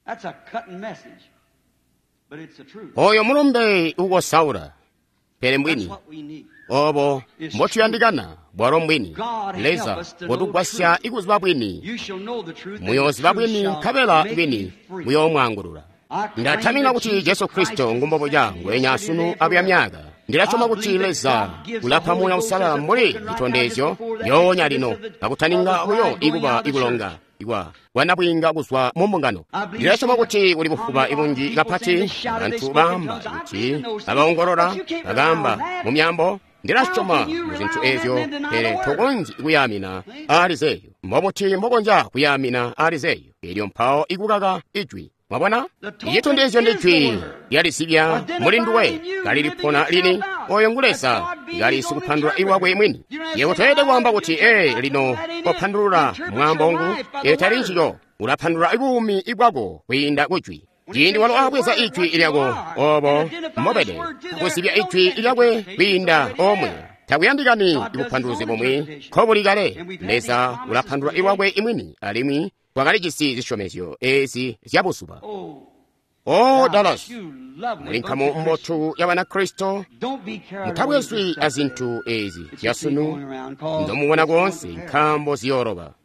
oyo mulumbe ukosaura pere mbwini obo mbotuyandikana bwaro mbwini leza potugwasya ikuziba bwini muyoziba bwini khabela bwini muyomwangulula ndathamina kuti Yesu Kristo ngumbobo jangu enyasunu abya myaka ndilachoma kuti leza kulapha muya usalala muli chitondezyo yonya lino pakuthaninga uyo ikuba ikulonga ikwa wanabwinga kuzwa mumbungano ndilachoma kuti uli bufuba ibunji ikaphati anthu bamba kuti abaongolora bagamba mumyambo ndilachoma muzinthu ezyo pere thokonzi ikuyamina alizeyo mbomuti mbokonja kuyamina alizeyo ilyo mphawo ikukaka ijwi mwabona ichitondezyo ndijwi yalisibya mulinduwe kalilipona lini oyo ngulesa yali sikuphandula iwakwe imwini yewo toyede kuwamba kuti e lino kophandulula mwambongu etali nchito ulaphandula ikumi ikwako kuyinda kujwi jindi walo akweza ijwi ilyako obo mobede kusibya ijwi ilyakwe kuyinda omwe takuyandikani ikuphanduluze pomwe khobulikale lesa ulaphandula iwakwe imwini alimwi kwakalijisi zishomezyo ezi zyabusuba o Dallas mulinkamo mmotu yawana Kristo mutabweswi azinthu ezi yasunu ndomuwona konse nkhambo ziyoroba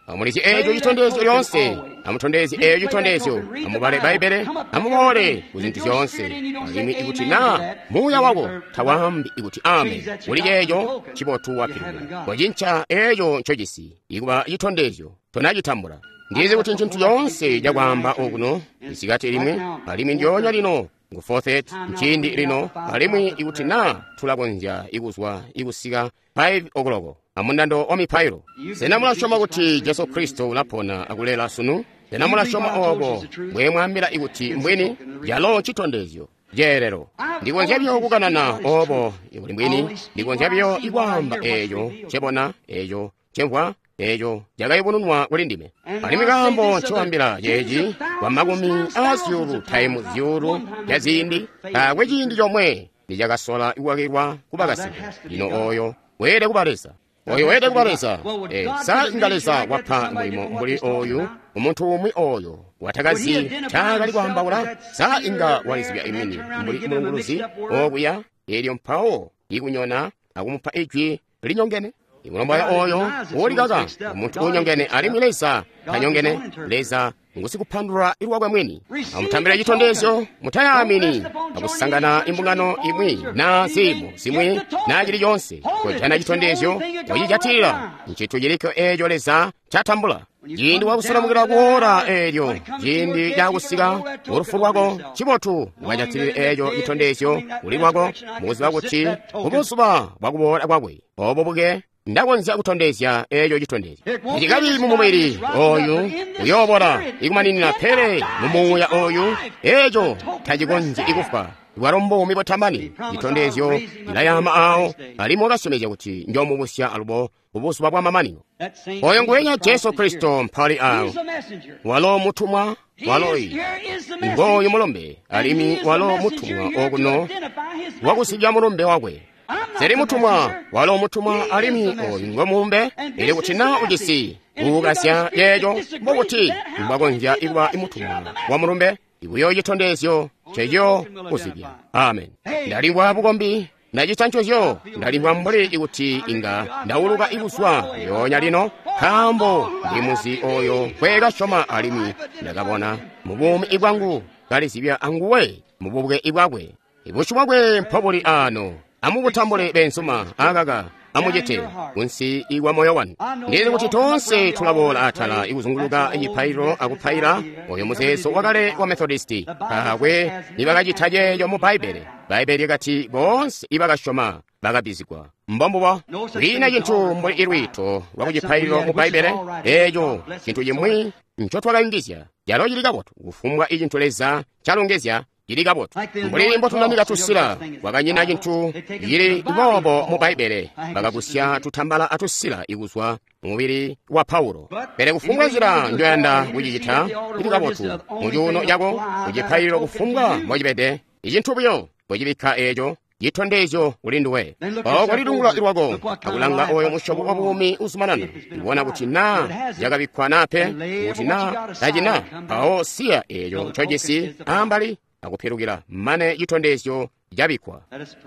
amulisi ejo chitondezyo yonse amutondezi ejo chitondezyo amubale baibele amubole kuzinthu zonse alimi ikuti na muya wako thawambi ikuti amen uli ejo chipotuwa phiruka kojincha ejo nchojisi ikuba chitondezyo tonachitambula ndize kuti ntchinthu yonse jakwamba okuno isikati limwe alimi njonya lino ngufothet mchindi lino alimwi ikuti na thulakonja ikuswa ikusika five okoloko amundando wa miphairo senamulashoma kuti Yesu Kristo ulapona akulela sunu senamulashoma obo bwe mwambira ikuti mbwini yalo chitondezyo jerero ndikonzebyo kukanana obo ikuli mbwini ndikonzebyo ikwamba eyo chebona eyo chemva ejo jakayibununwa kuli ndime ali mikambo nchiwambira jeji kwa makumi asyulu taimu zyulu yazindi kakwe chindi chomwe ndijakasola iwakirwa kubakasika lino oyo wede kubalesa oyo wede kubalesa e, sa ingalesa wapha mulimo mbuli oyu umuntu umwi oyo watakazi chakali kwambawula sa inga walisibya imini mbuli mulunguluzi okuya elyo mphawo ikunyona akumupha ijwi linyongene imulomboya oyo wolikaka umuntu unyongene ali mwilesa kanyongene leza ngusikuphandula iluwakwe mwini amutambira chitondezyo mutayamini akusangana imbungano imwi na simu simwi na chili chonse kojana chitondezyo wachichathira ntchithu chiliko ejo leza chatambula jindi wakusalamukira kuora elyo jindi yakusika urufu lwako chipotu wachathirire ejo chitondezyo uli lwako muzi wakuti ubusuba bwakubola kwakwe obo buke ndakonza kutondezya ejo chitondezyo ndikali mumumwiri oyu uyobora ikumaninira phere mumuya oyu ejo tajikonje ikufa iwarombo mipo tamani chitondezyo ilayama awo alimo kasomeza kuti njomubusya alubo ubusuba bwa mamanino oyo ngwenya Yesu Kristo mphali awo walo mutumwa waloyi ngoyo mulombe alimi walo mutumwa okuno wakusija mulombe wakwe seri mutumwa walo mutumwa alimi oyo ngomumbe ili kuti na ujisi ukasya yejo mbokuti mbakonja iwa imutumwa wa mulombe ibuyo chitondezyo chejo kusibya amen ndalimbwa bukombi nachichanchocho ndalimbwa mbuli ikuti inga ndauluka ibuswa yonya lino khambo ndi muzi oyo kweka shoma alimi ndakabona mubumi ibwangu kalisibya anguwe mububwe ibwakwe ibushumabwe mpobuli ano amukutambule bensuma akaka amujete kunsi iwa moyo wanu ndize kuti tonse tulabola athala ikuzunguluka inyiphairo akuphaira oyo muzeso wakale wa Methodisti kakwe ibakachithajeyo mu Baibele Baibele ikati bonse ibakashoma bakabizikwa mbombowa lina chinthu mbuli irwito wakuchiphairo mu Baibele ejo chinthu chimwi nchotwakayingizya jalo chilikapoto kufumwa ichinthu leza chalongezya chilikapoto mbulimbo tunamika tusila wakanyina chinthu yili ibobo mu Baibele bakakusya tuthambala atusila ikuzwa mubiri wa Paulo pere kufungwazira njoyanda kuchichitha chilikapoto mujuno yako kuchiphairo kufungwa mwachipete ichinthu byo kuchipikha ejo chitondezyo ulinduwe oko lidungula ilwako akulanga oyo mushopo wa bumi usumanana iwona kuti na yakabikwa nape kuti na tachina awo siya ejo chojesi ambali akupherukira mmane chitondezyo jabikwa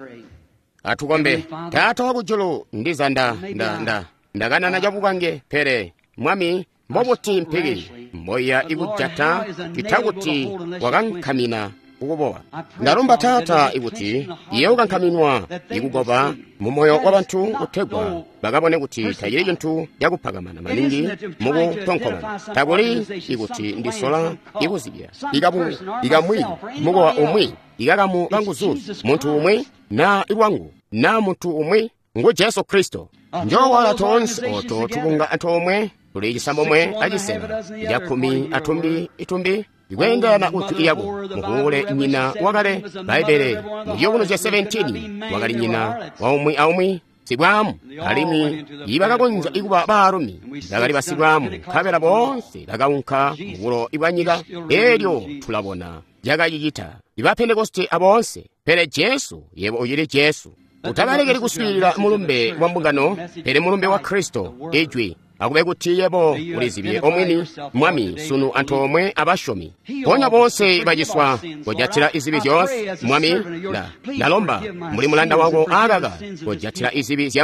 atukombe tata wakujulu ndiza nda nda nda ndakanana chakukange phere mwami mbobuti mphiki mboya ikujata chithakuti wakankhamina ukubowa ndalomba tata ikuti iye ukankhaminwa ikugoba mumoyo wa banthu uthegwa bakabone kuti tayire chinthu yakuphakamana maningi muku tonkhomana takuli ikuti ndisola ikuzibya ikamu ikamwi mukowa umwi ikakamu kanguzulu munthu umwe na iwangu na munthu umwe ngu Yesu Kristo njowala tonse oto tukunga anthu omwe kuli chisambo omwe achisema yakhumi atumbi itumbi ikwendana kuti iyako mukuule nyina wakale Baibele muyokuno cha seventeen wakali nyina waumwi aumwi sibwamu alimi ibakakonja ikuba barumi bakali basibwamu kabera bonse lakaunka mukulo ibwanyika elyo tulabona jakayikita ibapentekoste abonse pere Yesu yebo uyili Yesu utabalekeli kuswirira mulumbe wa mbungano pere mulumbe wa Kristo ejwi akube kuti yebo ulizibye omwini mwami sunu anthu omwe abashomi ponya bonse bajiswa kojatira izibi zonse mwami na nalomba muli mulanda wako akaka kojatira izibi zyangu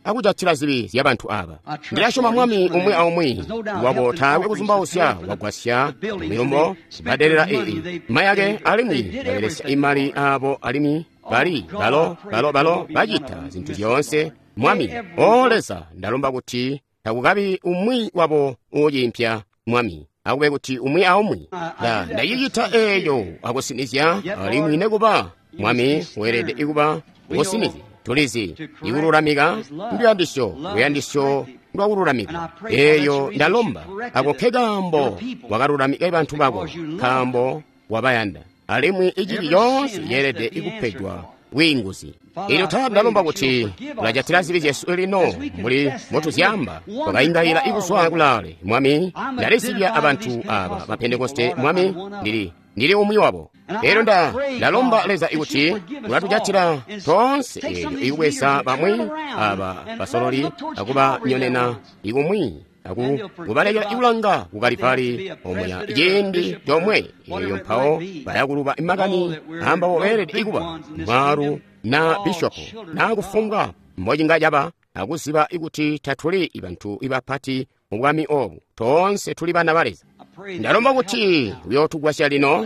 akujatsira zibi zya banthu aba ndilashoma mwami umwe aumwi wabo thawe kuzumbausya wagwasya milombo baderera ii mayi ake alimwi bayeresya imali abo alimi bali balo balo balo bajita zinthu zonse mwami oleza ndalomba kuti takukabi umwi wabo uyimpya mwami akube kuti umwi aumwi la ndayiyita eyo akusinizya alimwi nekuba mwami werede ikuba usinizi tulizi ikululamika ndiyandisyo kuyandisyo ndwakululamika eyo ndalomba akukhekambo wakalulamika ibanthu bako khambo wabayanda alimwi ichili yonse yerede ikuphedwa winguzi ilo tha ndalomba kuti kulajatira zibi Yesu elino muli motuzyamba wakayingayira ikuswa kulale mwami ndalisibya abantu aba bapentekoste mwami ndili ndili umwi wabo ero nda ndalomba leza ikuti kulatujatira tonse eyo ikukwesa bamwi aba basololi akuba nyonena ikumwi aku kubalekera ikulanga kukalipali omweya ijindi yomwe eyo mphawo bayakuluba imakani amba wowerede ikuba mwaru na bishopu nakufunga mmodzi ngajaba akuziba ikuti tatuli ibanthu ibapati mubwami obu tonse tuli bana baleza ndalomba kuti uyo tugwasya lino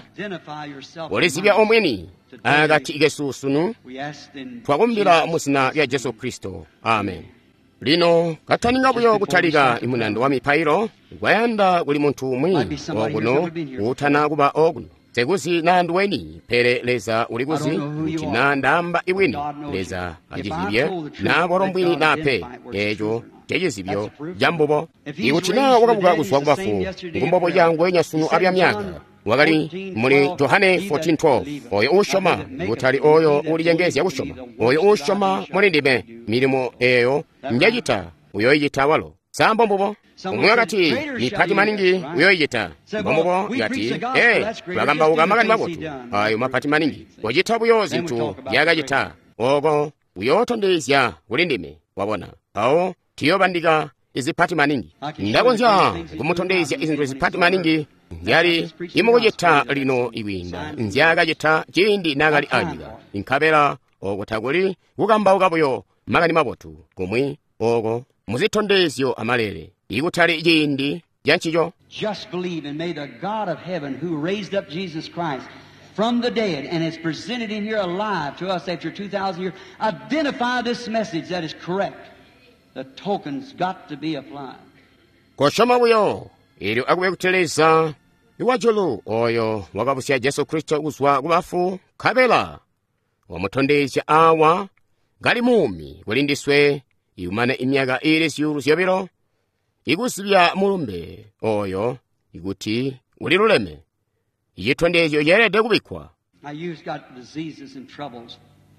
olizibya omweni agati ikesusunu twakumbira musina ya Yesu Kristo amen lino kataninga buyo kutalika imunando wa mipairo gwayanda kuli munthu umwi oguno utana kuba oguno segusi nandu weni pere leza ulikuzi mchina ndamba iwini leza ajizibye na borombwini nape ejo tejizibyo jambobo ikuchina wakabuka kuswa kubafu ngumbobo yangu enya sunu abya myaka wakali muli Yohane fourteen twelve oyo ushoma gutali oyo uliyengezi ya ushoma oyo ushoma muli ndime milimo eyo njajita uyo ijita walo sambombobo umwakati mipati maningi uyo ijita mbombobo yati eh wakamba ukamakani mabotu ayo mapati maningi wajita buyo zintu yagajita ogo uyoto ndezya uli ndime wabona awo tiyo bandika izipati maningi ndakonja kumutondezya izintu izipati maningi yali imukujita lino iwinda nzyakajita chindi nagali ajiga inkabela ogo taguli kukamba ukabuyo makani mabotu kumwi ogo muzitondezyo amalere ikutali chindi janchicho just believe and may the God of heaven who raised up Jesus Christ from the dead and has presented him here alive to us after two thousand years identify this message that is correct. The token's got to be applied. koshoma buyo ilio akube kuteleza iwajulu oyo wakabusya Yesu Kristo kuswa kubafu kabela wamutondezya awa gali mumi kulindiswe iumane imyaga ili siyulu syobiro ikusibya mulumbe oyo ikuti uliluleme yitondezyo yerede kubikwa. Now you've got diseases and troubles.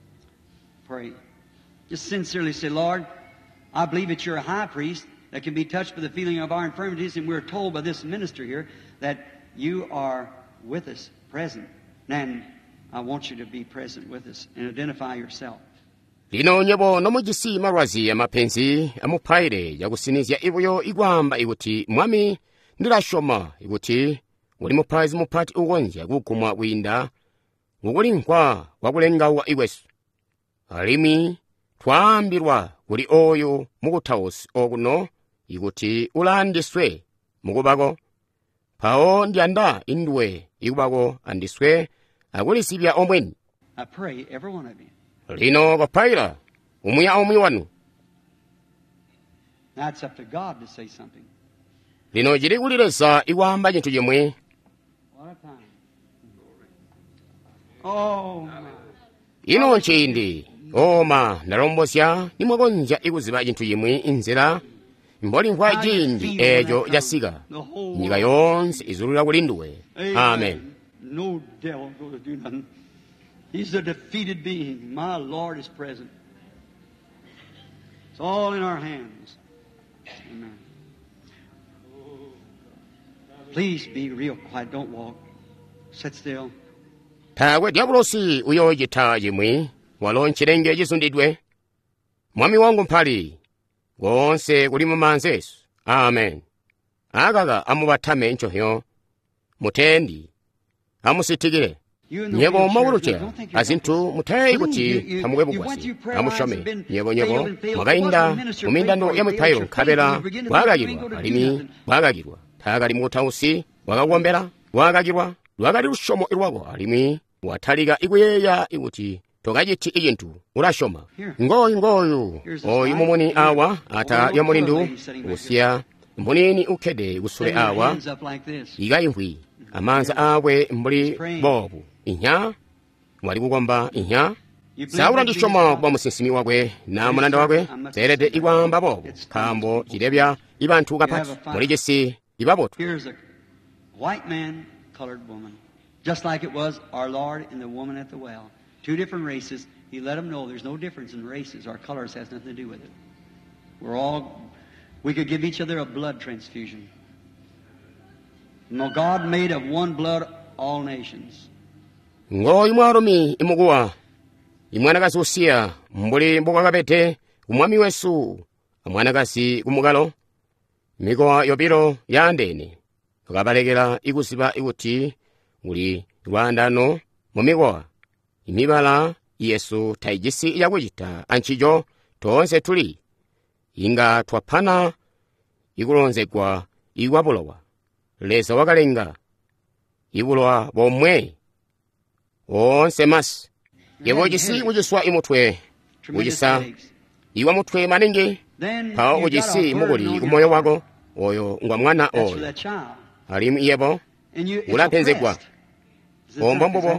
Pray. Just sincerely say, Lord, I believe that you're a high priest that can be touched by the feeling of our infirmities, and we're told by this minister here that you are with us, present. And I want you to be present with us and identify yourself. lino nyebo nomujisi marwazi ya mapenzi amupaire yakusinizya ibuyo igwamba ikuti mwami ndilashoma ikuti uli mupaizi mupati ugonja kukumwa winda ukulinkwa wakulengawa iwesu alimi twambirwa kuli oyo mukutawusi okuno ikuti ulandiswe mukubako pawo ndianda indwe ikubako andiswe akulisibya omweni. I pray every one of you. lino kapaira umwiya omwi wanu. Now it's up to God to say something. lino jiri kulilesa iwamba chintu chimwe. What a time. Oh my. ino nchindi oma ndalombosya nimwakonja ikuziba chintu chimwe inzira mboli nkwa jindi ejo jasika nyika yonse izulula kulinduwe. Amen. No devil going to do nothing. He's a defeated being. My Lord is present. It's all in our hands. Amen. Please be real quiet. Don't walk. Sit still. tawe diabulosi uyo jita jimwe walonchilenge jisundidwe mwami wangu mpali wonse kuli mumanzesu. Amen. agaga amubatame nchohyo mutendi amusitigire nyebo mawulucha azinthu muthayi kuti phamwe bugwasi amushome nyebo nyebo mwakayinda mumindando ya miphairo nkhabera wakakirwa alimi wakakirwa thaka limutausi wakakuombera wakakirwa lwakali lushomo irwako alimi wathalika ikuyeya ikuti tokachiti ichinthu ulashoma ngoyu ngoyu oyu momoni awa ata yamulindu usiya mbonini ukhede kusule awa ikayimbwi amanza awe mbuli bobu inya wali kukomba inya saula ndishoma kwa musinsimi wakwe na mulanda wakwe serete ikwamba bobu khambo chilebya ibanthu kapati mulijesi ibabotu. Here's a white man, colored woman, just like it was our Lord and the woman at the well. Two different races. He let them know there's no difference in races. Our colors has nothing to do with it. We're all, we could give each other a blood transfusion. No, God made of one blood all nations. Ngo imwarumi imuguwa imwanakasi usiya mbuli mbuka kapete umwami wesu amwanakasi kumukalo mikowa yopiro ya ndene tukabalekera ikusipa ikuti uli lwandano mumikowa imibala yesu taijisi yakuchita antchijo tonse tuli inga twaphana ikulonzedwa ikwapulowa leza wakalenga ikulowa bomwe onse masi yevo chisi uchiswa imutwe uchisa iwa mutwe maningi pawo uchisi mukuli kumoyo wako oyo ngwa mwana oyo alimu iyepo ulapenzekwa ombombopo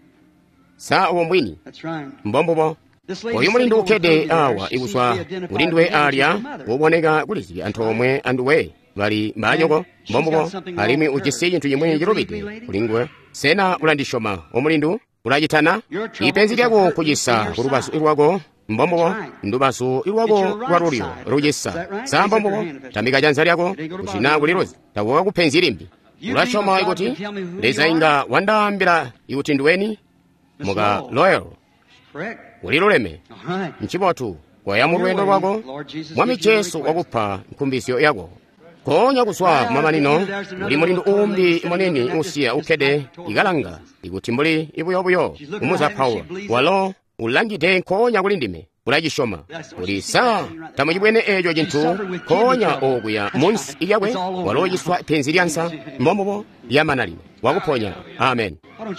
sa uwombwini mbombopo oyo mulindu ukhede awa ikuswa ulindwe alya woboneka kulizibya anthu omwe anduwe bali mbanyoko mbombopo alimu uchisi chinthu chimwe chilopite ulingwe sena ulandishoma omulindu ulachitana ipenzi lyako kuchisa kulubasu ilwako mbombopo ndubasu ilwako lwalulyo luchisa sa mbombopo tamika chanza lyako kuchina kulilozi takuka kuphenzi limbi ulachoma ikuti leza inga wandambira ikuti ndiweni muka loyal uliluleme mchipotu kwaya mulwendo lwako mwami Yesu wakupha nkumbisyo yako konya kuswa mamanino uli mulindu umbi moneni usiya ukhede ikalanga ikuti mbuli ibuyobuyo umuza Paulo walo ulangite konya kulindime ulachishoma uli sa tamuchibwene echo chinthu konya okuya munsi iyakwe walochiswa phenzi lyansa mbombopo lyamanalime wakuphonya amen.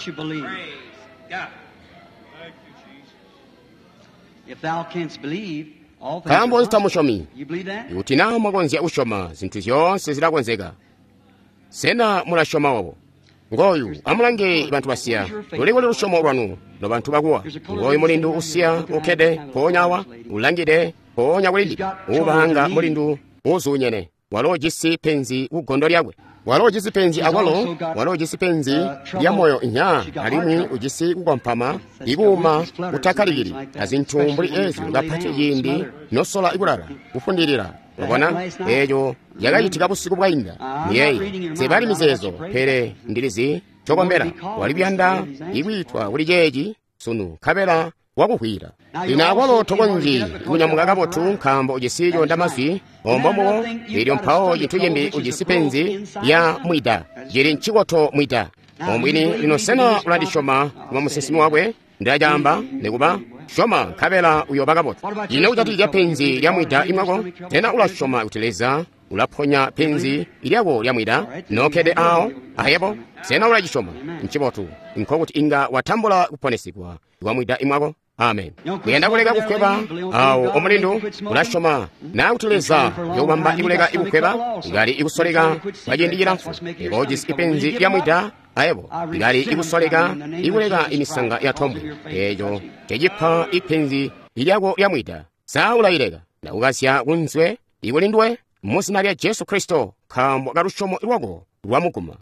kambo zitamushomi ikuti nawo mwakonzya ushoma zinthu zonse zilakonzeka sena mulashoma wawo ngoyu amulange banthu basiya lulikuli lushomo lwanu lo banthu bakuwa ngoyu mulindu usiya ukhede ponyawa ulangide ponya kulindi ubanga mulindu uzunyene walojisi penzi ugondo lyakwe walojisi penzi akwalo walojisi penzi lya moyo nya alimi ujisi kukompama ikuma utakalikili azinthu mbuli ezo ngaphati yindi nosola ikulala kufundirira wabona ejo yakayitika busiku bwayinda niyeyi zebali mizezo pere ndilizi chokombera walibyanda ikwitwa kuli jeji sunu khabera wakuhwira ina akwalo tokonji kunyamuka kapotu nkhambo ujisiyo ndamazwi ombombo ilyo mphawo chinthu chimbi ujisipenzi ya mwida jili mchikoto mwida ombwini lino sena ulandishoma kuma musisimi wakwe ndajamba nekuba shoma khabera uyoba kapotu ine uchatidya penzi lya mwida imwako tena ulashoma uteleza ulaphonya penzi ilyako lya mwida nokhede awo ayepo sena ulachishoma mchipotu nkhokuti inga wathambula kuponesedwa wa mwida imwako amen. Kuyenda kuleka kukhweba awo omulindu ulashoma na uteleza yobamba ikuleka ikukhweba ngali ikusoleka bajindijirafu ibojisi ipenzi lya mwida ayepo ngali ikusoleka ikuleka imisanga ya thombwe ejo tejipha ipenzi ilyako lya mwida saulayileka na ukasya kunzwe ikulindwe musina lya Yesu Kristo khambo kalushomo ilwako lwamukuma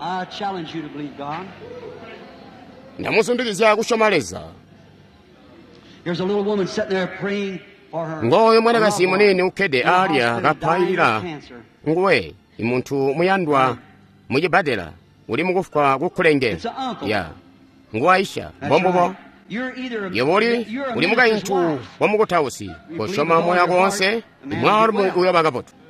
ndamusundikizya kushomaleza. ngoyo mwanakasi munene ukhede alya kaphayilira nguwe imunthu muyandwa mujibadela uli mukufwa kukhulenge ya nguwaisha mbombopo yevoli uli mukayinthu wamukutausi koshoma moya konse imwalumu uyoba kapotu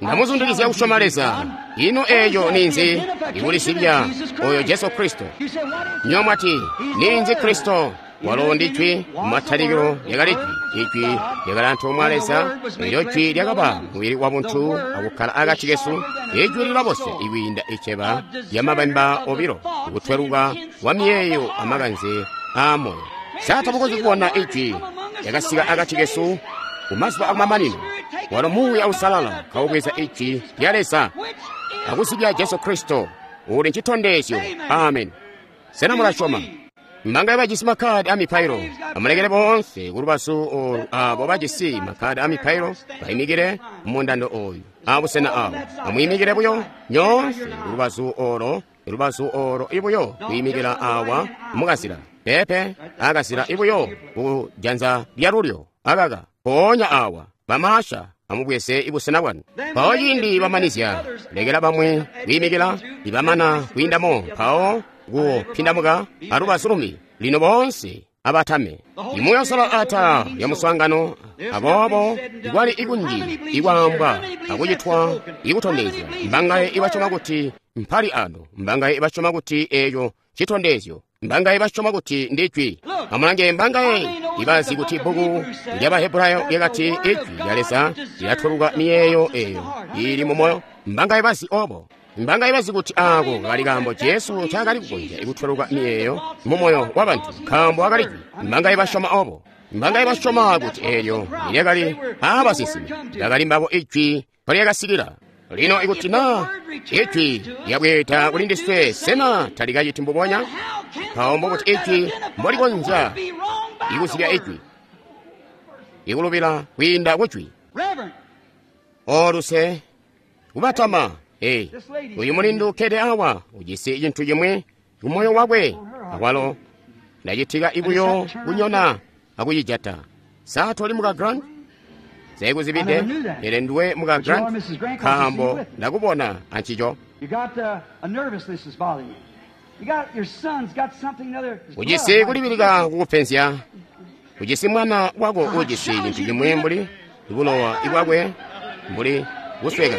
ndamuzundikiza kushomaleza ino eyo ninzi ikulisibya oyo Yesu Kristo nyomwati ninzi Kristo walondi chwi mathalikiro yakalichwi ichwi yakalantu omwaleza iyo chwi lyakaba mwiri wa munthu akukhala akachikesu ichwi lilabose iwinda icheba yamabamba obiro ukuthweruka wa miyeyo amakanze amoyo satabukozi kuona ichwi yakasika akachikesu kumasipa akumamanino walo muwi ausalala kaubweza ichwi yalesa akusibya Yesu Kristo uli nchitondesyo amen senamula shoma mbanga yabajisi makadi amipairo amalekele bonse kurubasu abo bajisi makadi amipairo bayimigire mundando oyu abo sena abo amuyimigire buyo nyonse kurubasu oro kurubasu oro ibuyo kuyimigira awa mugasira pepe agasira ibuyo kujanza lyarulyo agaga ponya awa bamasha amubwese ibusena bwanu pawo yindi bamanizya legera bamwe bimigira ibamana kwindamo pawo guo pindamuga arubasurumi lino bonse abatame imuyo sala ata ya muswangano abobo igwali igunji igwamba akuyitwa igutondeza mbangaye ibachoma kuti mpali ano mbangaye ibachoma kuti eyo chitondezyo mbangaye ibachoma kuti ndichwi amulange mbangaye ibazi kuti bugu ly'Abaheburayo lyakati ichwi yalesa yathuruka miyeyo eyo ili mumoyo mbangaye basi obo mbanga ibazi kuti ako kali kambo Yesu chakali kukunja ikuthuruka miyeyo mumoyo wabantu kambo akalichwi mbanga ibashoma obo mbanga ibashoma kuti eyo ilekali abasisimi yakali mbabo ichwi pali yakasikira lino ikuti na ichwi yabweta kulindiswe sena talikaji timbuponya kaombo kuti ichwi mbolikonja ikusibya ichwi ikulupira kwinda kuchwi oluse kubatama Hey, uyu mulindu kede awa ujisi jintu jimwe umoyo wakwe akwalo najitiga ibuyo kunyona akuyijata sato li muka grand segu zibide yelenduwe muka grand kambo nakubona anchijo ujisi kulibirika kukupensya ujisi mwana wako ujisi jintu jimwe mbuli ikulowa iwakwe mbuli usweka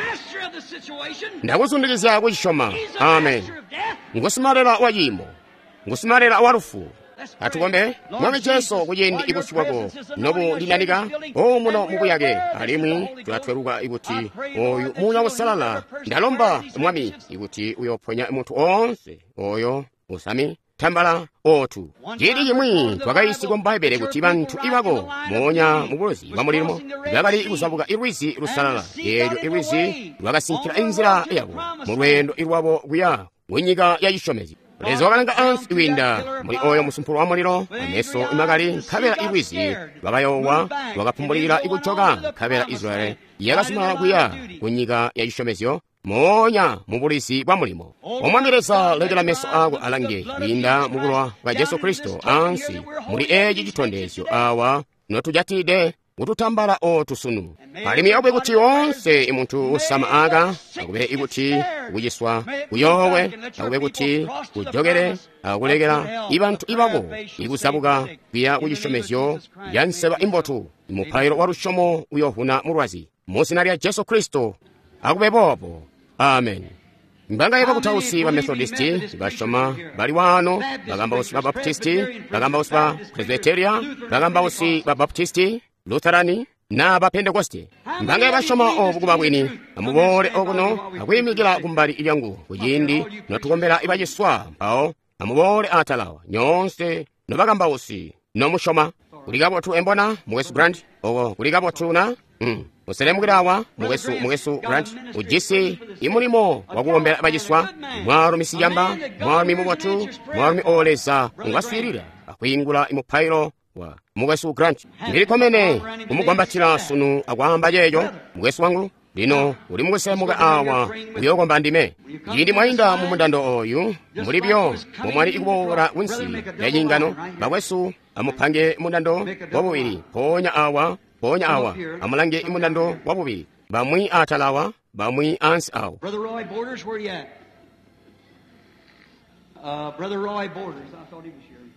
ndakusundikiza kuchishoma amen ngusimalera wayimo ngusimalera warufu atukombe mwame Yesu kuyindi ikusiwako nobu linanika o muno mukuyake alimwi tulatweruka ikuti oyu munya wasalala ndalomba mwami ikuti uyophonya munthu onse oyo usami tambala otu jidi yimwi twakayisiko mbaibere kuti banthu ibako monya mubulozi bamulirimo gabali ikusabuka irwisi rusalala eryo irwisi lwakasinkira inzira yabo mulwendo irwabo kuya wenyika ya yishomezi lezo wakalanga ansi iwinda muli oyo musumphulo wa muliro ameso imakali khabera irwisi lwakayowa lwakaphumulira ikuchoka khabera Israeli yakasuma kuya kunyika ya yishomezyo monya mubulisi bwa mulimo omwamiresa legera meso ako alange winda mubulwa kwa Yesu Kristo ansi muli eji chitondesyo awa notujatide ututambala otusunu palimi yabwe kuti onse imuntu usama aga akubere ikuti kujiswa kuyowe akubere kuti kujogere akulegera ibantu ibabo ikusabuka kuya kujishomesyo yanseba imbotu mupayiro warushomo uyohuna murwazi musinari Yesu Kristo akube bobo amen mbanga yeba kutausi ba Methodisti bashoma bali wano bagamba usi ba Baptisti bagamba usi ba Presbyteria bagamba usi ba Baptisti Lutherani na ba Pentecoste mbanga yeba shoma obukuba bwini amubole okuno akwimigira kumbali ilyangu kujindi notukombera ibajiswa pao amubole atalawa nyonse no bagamba usi no mushoma kuligabo tu embona muwesu brand ogo kuligabo tu na mm. Uselemugirawa muwesu muwesu grant ujisi imulimo wakuombera abajiswa mwaro misiyamba mwaro mimubatu mwaro miolesa ungaswirira akwingula imupayiro wa muwesu grant ndilikomene umugwambatira sunu agwamba jejo muwesu wangu lino uli mukusemuka awa uyogomba ndime yindi mwayinda mumundando oyu mulibyo mumwali ikubora winsi yayingano bawesu amupange mundando wabubiri ponya awa ponya awa amulange imundando wabubiri bamwi atalawa bamwi ansi awo Brother Roy Borders, where you at? Uh, Brother Roy Borders, I thought he was here.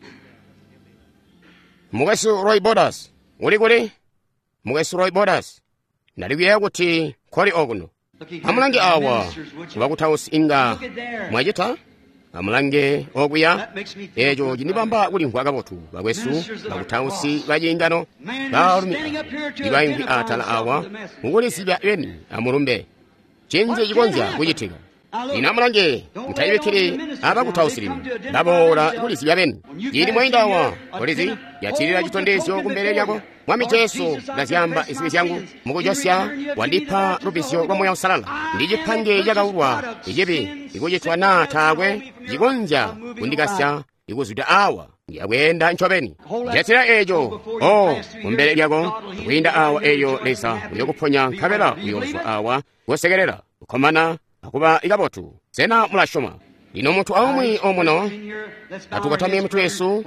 mugesu Roy Borders uli kuli mugesu Roy Borders naliwiya kuti kholi okuno amulange awa wakutausi inga mwajita amulange okuya ejo jinipamba uli nkwakapotu bakwesu bakutausi bajingano balumi ibayingwi atala awa mukulisibya eni amulumbe chenze chikonja kuchitika ina amulange mutayibekere abakutausirimu babora kulisibya beni jini mwaindawa polisi yatirira chitondesyo kumbere lyako mwami Yesu laziyamba isibe changu mukujosya wandipa rubisyo kwa moyo usalala ndijipange jakaulwa ijibi ikujitwa na tagwe jikonja kundikasya ikuzuda awa ndiyawenda nchobeni jatira ejo o kumbere lyako kuinda awa eyo lesa uyokuponya nkabela uyoswa awa wosegerera ukomana akuba ikabotu sena mulashoma lino mutu aumwi omuno atukatamye mutu Yesu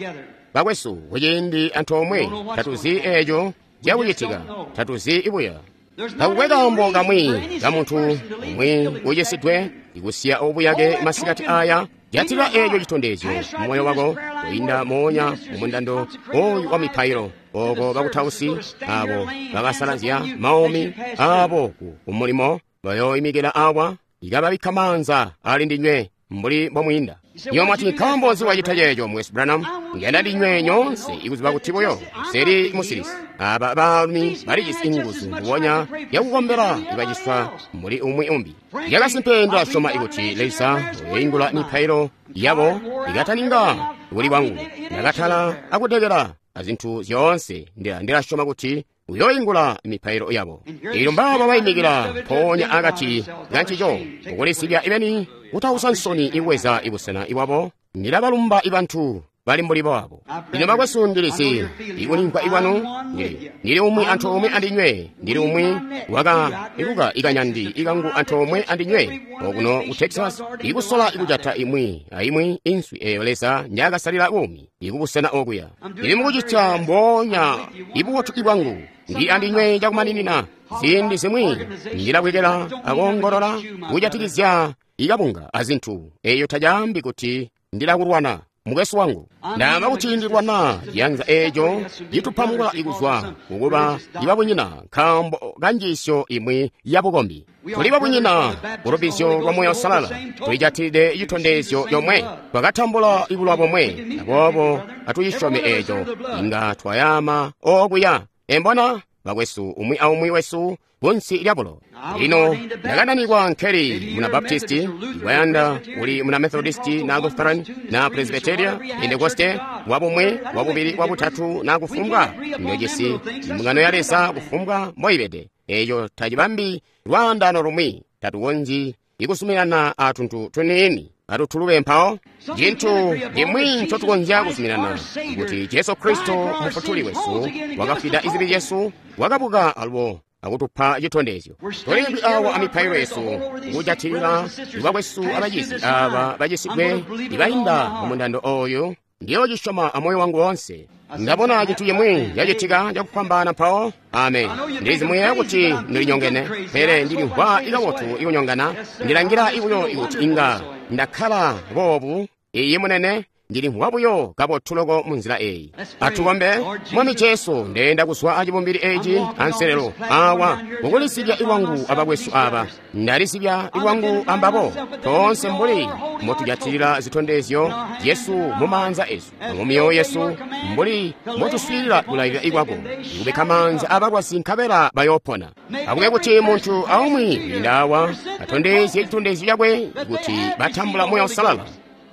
bakwesu wejendi anthu omwe tatuzi ejo jawuyitika tatuzi ibuya takukweka mbonga mwi ga munthu omwe uyesidwe ikusiya obuyage masikati aya jatira ejo chitondezyo mmoyo wako kuyinda moonya mumundando oyu wa miphairo oko bakutausi abo bakasalazya maomi abo kumulimo bayoyimikira awa ikababikhamanza ali ndinywe mbuli bomwinda nyoma ti kambozi wajitajejo mwesi Branham ngenda dinywe nyonse ikuziba kutiboyo seri musirisi aba balumi balijisi inguzu kuwonya yakukombera ibajiswa mbuli umwi umbi yakasimpendwa shoma ikuti leisa ingula miphairo yabo igataninga uli wangu nakatala akutegera azinthu zonse ndira shoma kuti uyoingula miphairo yabo ilo mbaba bayimikira ponya agati ganchijo ukulisibya ibeni utausansoni iweza ibusena iwabo nilabalumba ibanthu bali mbuli babo ino bakwesundilisi ikulinkwa iwanu nili umwi anthu omwe andinywe ndili umwi waka iluka ikanyandi ikangu anthu omwe andinywe okuno ku Texas ikusola ikujata imwi aimwi inswi eyolesa njakasalira umi ikubusena okuya ili mukuchitsa mbonya ibuwotu ibwangu ndi andinywe jakumaninina zindi zimwi ndilakwekera akongolola kujatikizya ikapunga azinthu eyo tajambi kuti ndilakulwana mukesu wangu ndama kuti ndirwana yanza ejo yituphamukula ikuzwa kukuba ibabwinyina khambo kanjisyo imwe yabukombi kuliba bwinyina urubisyo rwa moyo salala tuijatide yitondesyo yomwe twakathambula ibulwa bomwe abobo atuyishome ejo inga twayama okuya embona bakwesu umwi aumwi wesu bonsi ilyabulo lino ndakananirwa nkeri muna baptisti iwayanda uli muna methodisti na lutheran na presbyteria pentekoste wabumwe wabubiri wabutatu na kufumbwa ndojesi mungano yalesa kufumbwa moibede eyo tajibambi lwandano rumwi tatuwonji ikusumirana atuntu twenini atutulube mpao jinthu dimwi nchotukonja kusumirana kuti Yesu Kristo mufutuli wesu wakafida izibi Yesu wakabuka alwo akutupha chitondezyo tolimbi awo amiphairo yesu kujathirira ibakwesu abajisi aba bajisidwe ibayinda mumundando oyo ndiyo jishoma amoyo wangu wonse ndabona chinthu yemwe yachitika jakupambana pao amen ndizi mweya kuti ndilinyongene pere ndili mbwa ikawotu ikunyongana ndilangira ibuyo ikuti inga ndakhala bobu iye munene ndili mwabuyo kabotuloko munzira eyi atukombe mwami Yesu ndenda kuswa achibumbiri eji anserero awa ukulisibya iwangu abakwesu aba ndalisibya iwangu ambabo tonse mbuli motujatirira zitondezyo Yesu mumanza esu mumiyo Yesu mbuli motuswirira kulayira iwako ikubekamanza abakwasi nkabera bayopona akuke kuti munthu aumwi ndawa atondezye chitondezyo yakwe kuti batambula moyo usalala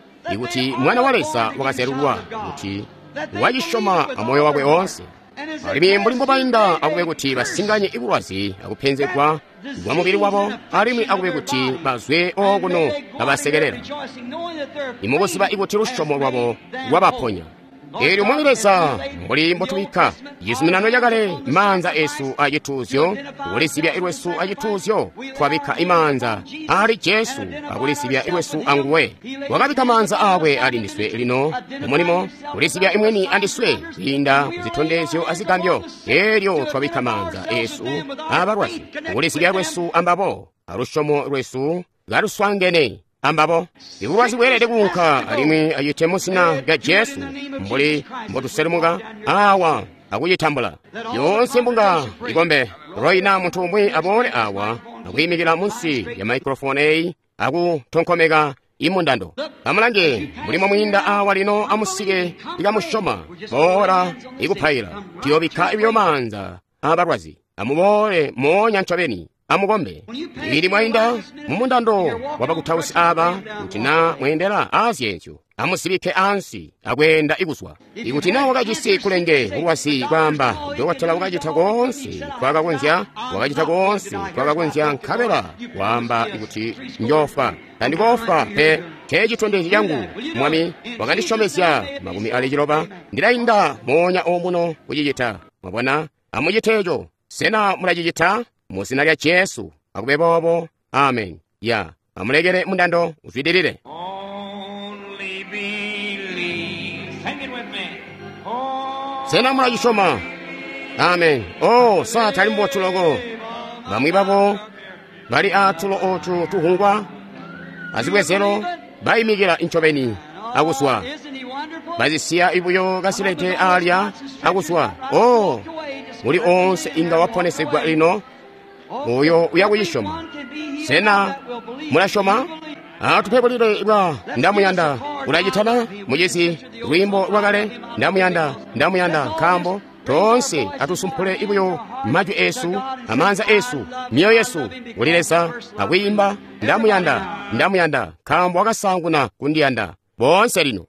ikuti mwana walesa wakazerulwa kuti wajishoma amoyo wakwe onse alimi mbulimbo bayinda akuke kuti basinganye ikulwazi akupenzekwa gwa mubiri wabo alimi akuke kuti bazwe okuno abasekerera imukusiba ikuti lushomo lwabo wabaponya eri umweleza mbulimbo tubika yiziminano yakale imanza esu ajituzyo ukulisibya ilwesu ajituzyo twabika imanza ali Yesu akulisibya ilwesu anguwe wakabika manza awe alindiswe lino umulimo kulisibya imweni andiswe inda kuzitondezyo azigambyo eryo twabika manza esu abarwasi ukulisibya ilwesu ambabo alushomo lwesu galuswangene ambabo ikulwazi bwerere kunka alimwe ayitemusina ga Yesu mbuli mbotuselemuka awa akuyitambula yonse mbunga ikombe roina munthu omwe abone awa akuyimikira munsi ya maikrofoni eyi akutonkhomeka imundando amulange mulimo mwinda awa lino amusike ikamushoma bora ikuphayira tiyobikha ibyomanza abalwazi amubole monya nchabeni amukombe ili mwinda mumundando wapakuthausi aba kutina mwendera asyencho amusibike ansi akwenda ikuswa ikuti nawo wakachisi kulenge ulwasi kwamba ndowathala wakachitha konse kwakakunzya wakachitha konse kwakakunzya nkhabera kwamba ikuti njofa tandikofa pe kechitondezi changu mwami wakandishomesya makumi ali chilopa ndidayinda monya omuno kuchichitha mwabona amuchitecho sena mulachichitha musina lya Yesu akubepopo amen ya amulekere mundando uzwidirire sena mulachishoma amen oh satali mbotuloko bamwibapo bali atulo otu tuhungwa azibwezero bayimikira inchobeni akuswa bazisiya ibuyo kasilete alya akuswa oh muli onse inga waponesegwa lino uyo uyakuyishoma sena mulashoma atupepulire ibwa ndamuyanda ulachitana mujesi lwimbo lwakale ndamuyanda ndamuyanda khambo tonse atusumphule ibuyo maju esu amanza esu miyo yesu ulilesa akuyimba ndamuyanda ndamuyanda khambo akasanguna kundiyanda bonse lino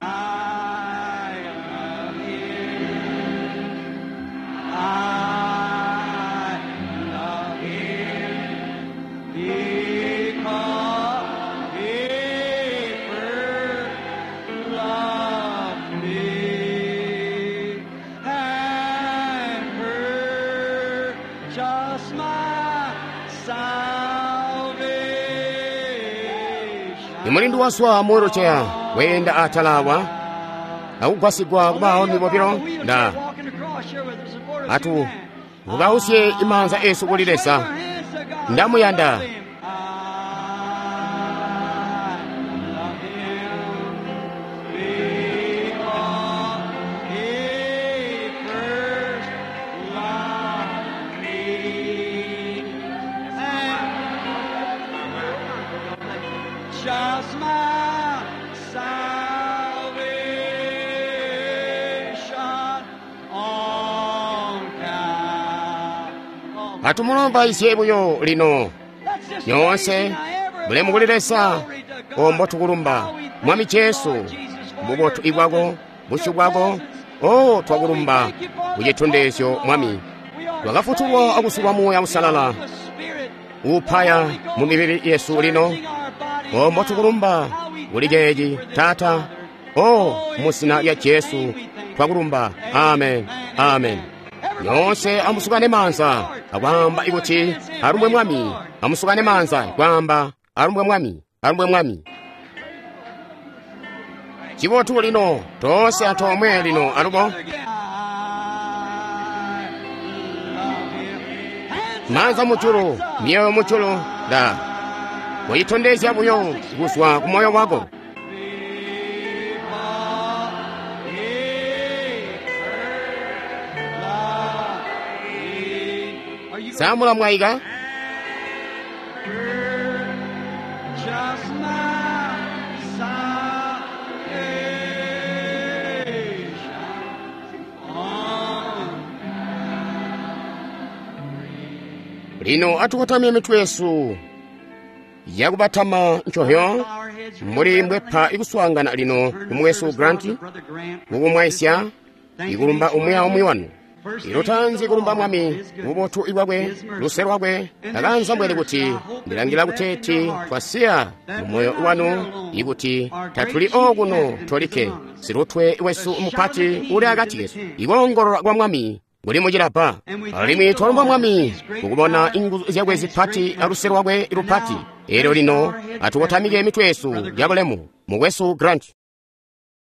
imulindu waswa morocheya wenda atalawa akugwasigwa kubawo mibopiro nda atu mukawusye imanza esu kulilesa ndamuyanda atumulomba isyebuyo lino nyonse mulemu kulilesa ombo tukulumba mwami Yesu mubotu ibwako bushu bwako o twakulumba kujitondesyo mwami wakafutulwa akusulwa moya usalala uphaya mu mibiri yesu lino ombo tukulumba ulijeji tata o musina ya Yesu twakulumba amen amen yonse amusukane manza akwamba ikuti arumbwe mwami amusukane manza kwamba arumbwe mwami arumbwe mwami chibotu lino tonse atomwe lino arubo manza muchulu miyo muchulu da kuyitondesya buyo kuswa kumoyo wako samula mwaiga lino atukotamya mitu yesu yakubatama nchohyo muri mbwepha ikuswangana lino kumwesu granti mukumwaisya ikulumba umweya omwi wanu ilo tanzi kulumba mwami mubotu ibwakwe lusero wakwe akanza mbwere kuti ndilangira kuteti twasiya mumoyo wanu ikuti tatuli okuno tolike sirutwe iwesu umupati uli akati yesu iwongolola kwa mwami nguli mujilapa alimi tolumba mwami kukubona ingu zyakwe zipati alusero wakwe ilupati ero lino atukotamike mitu yesu yakulemu mukwesu granti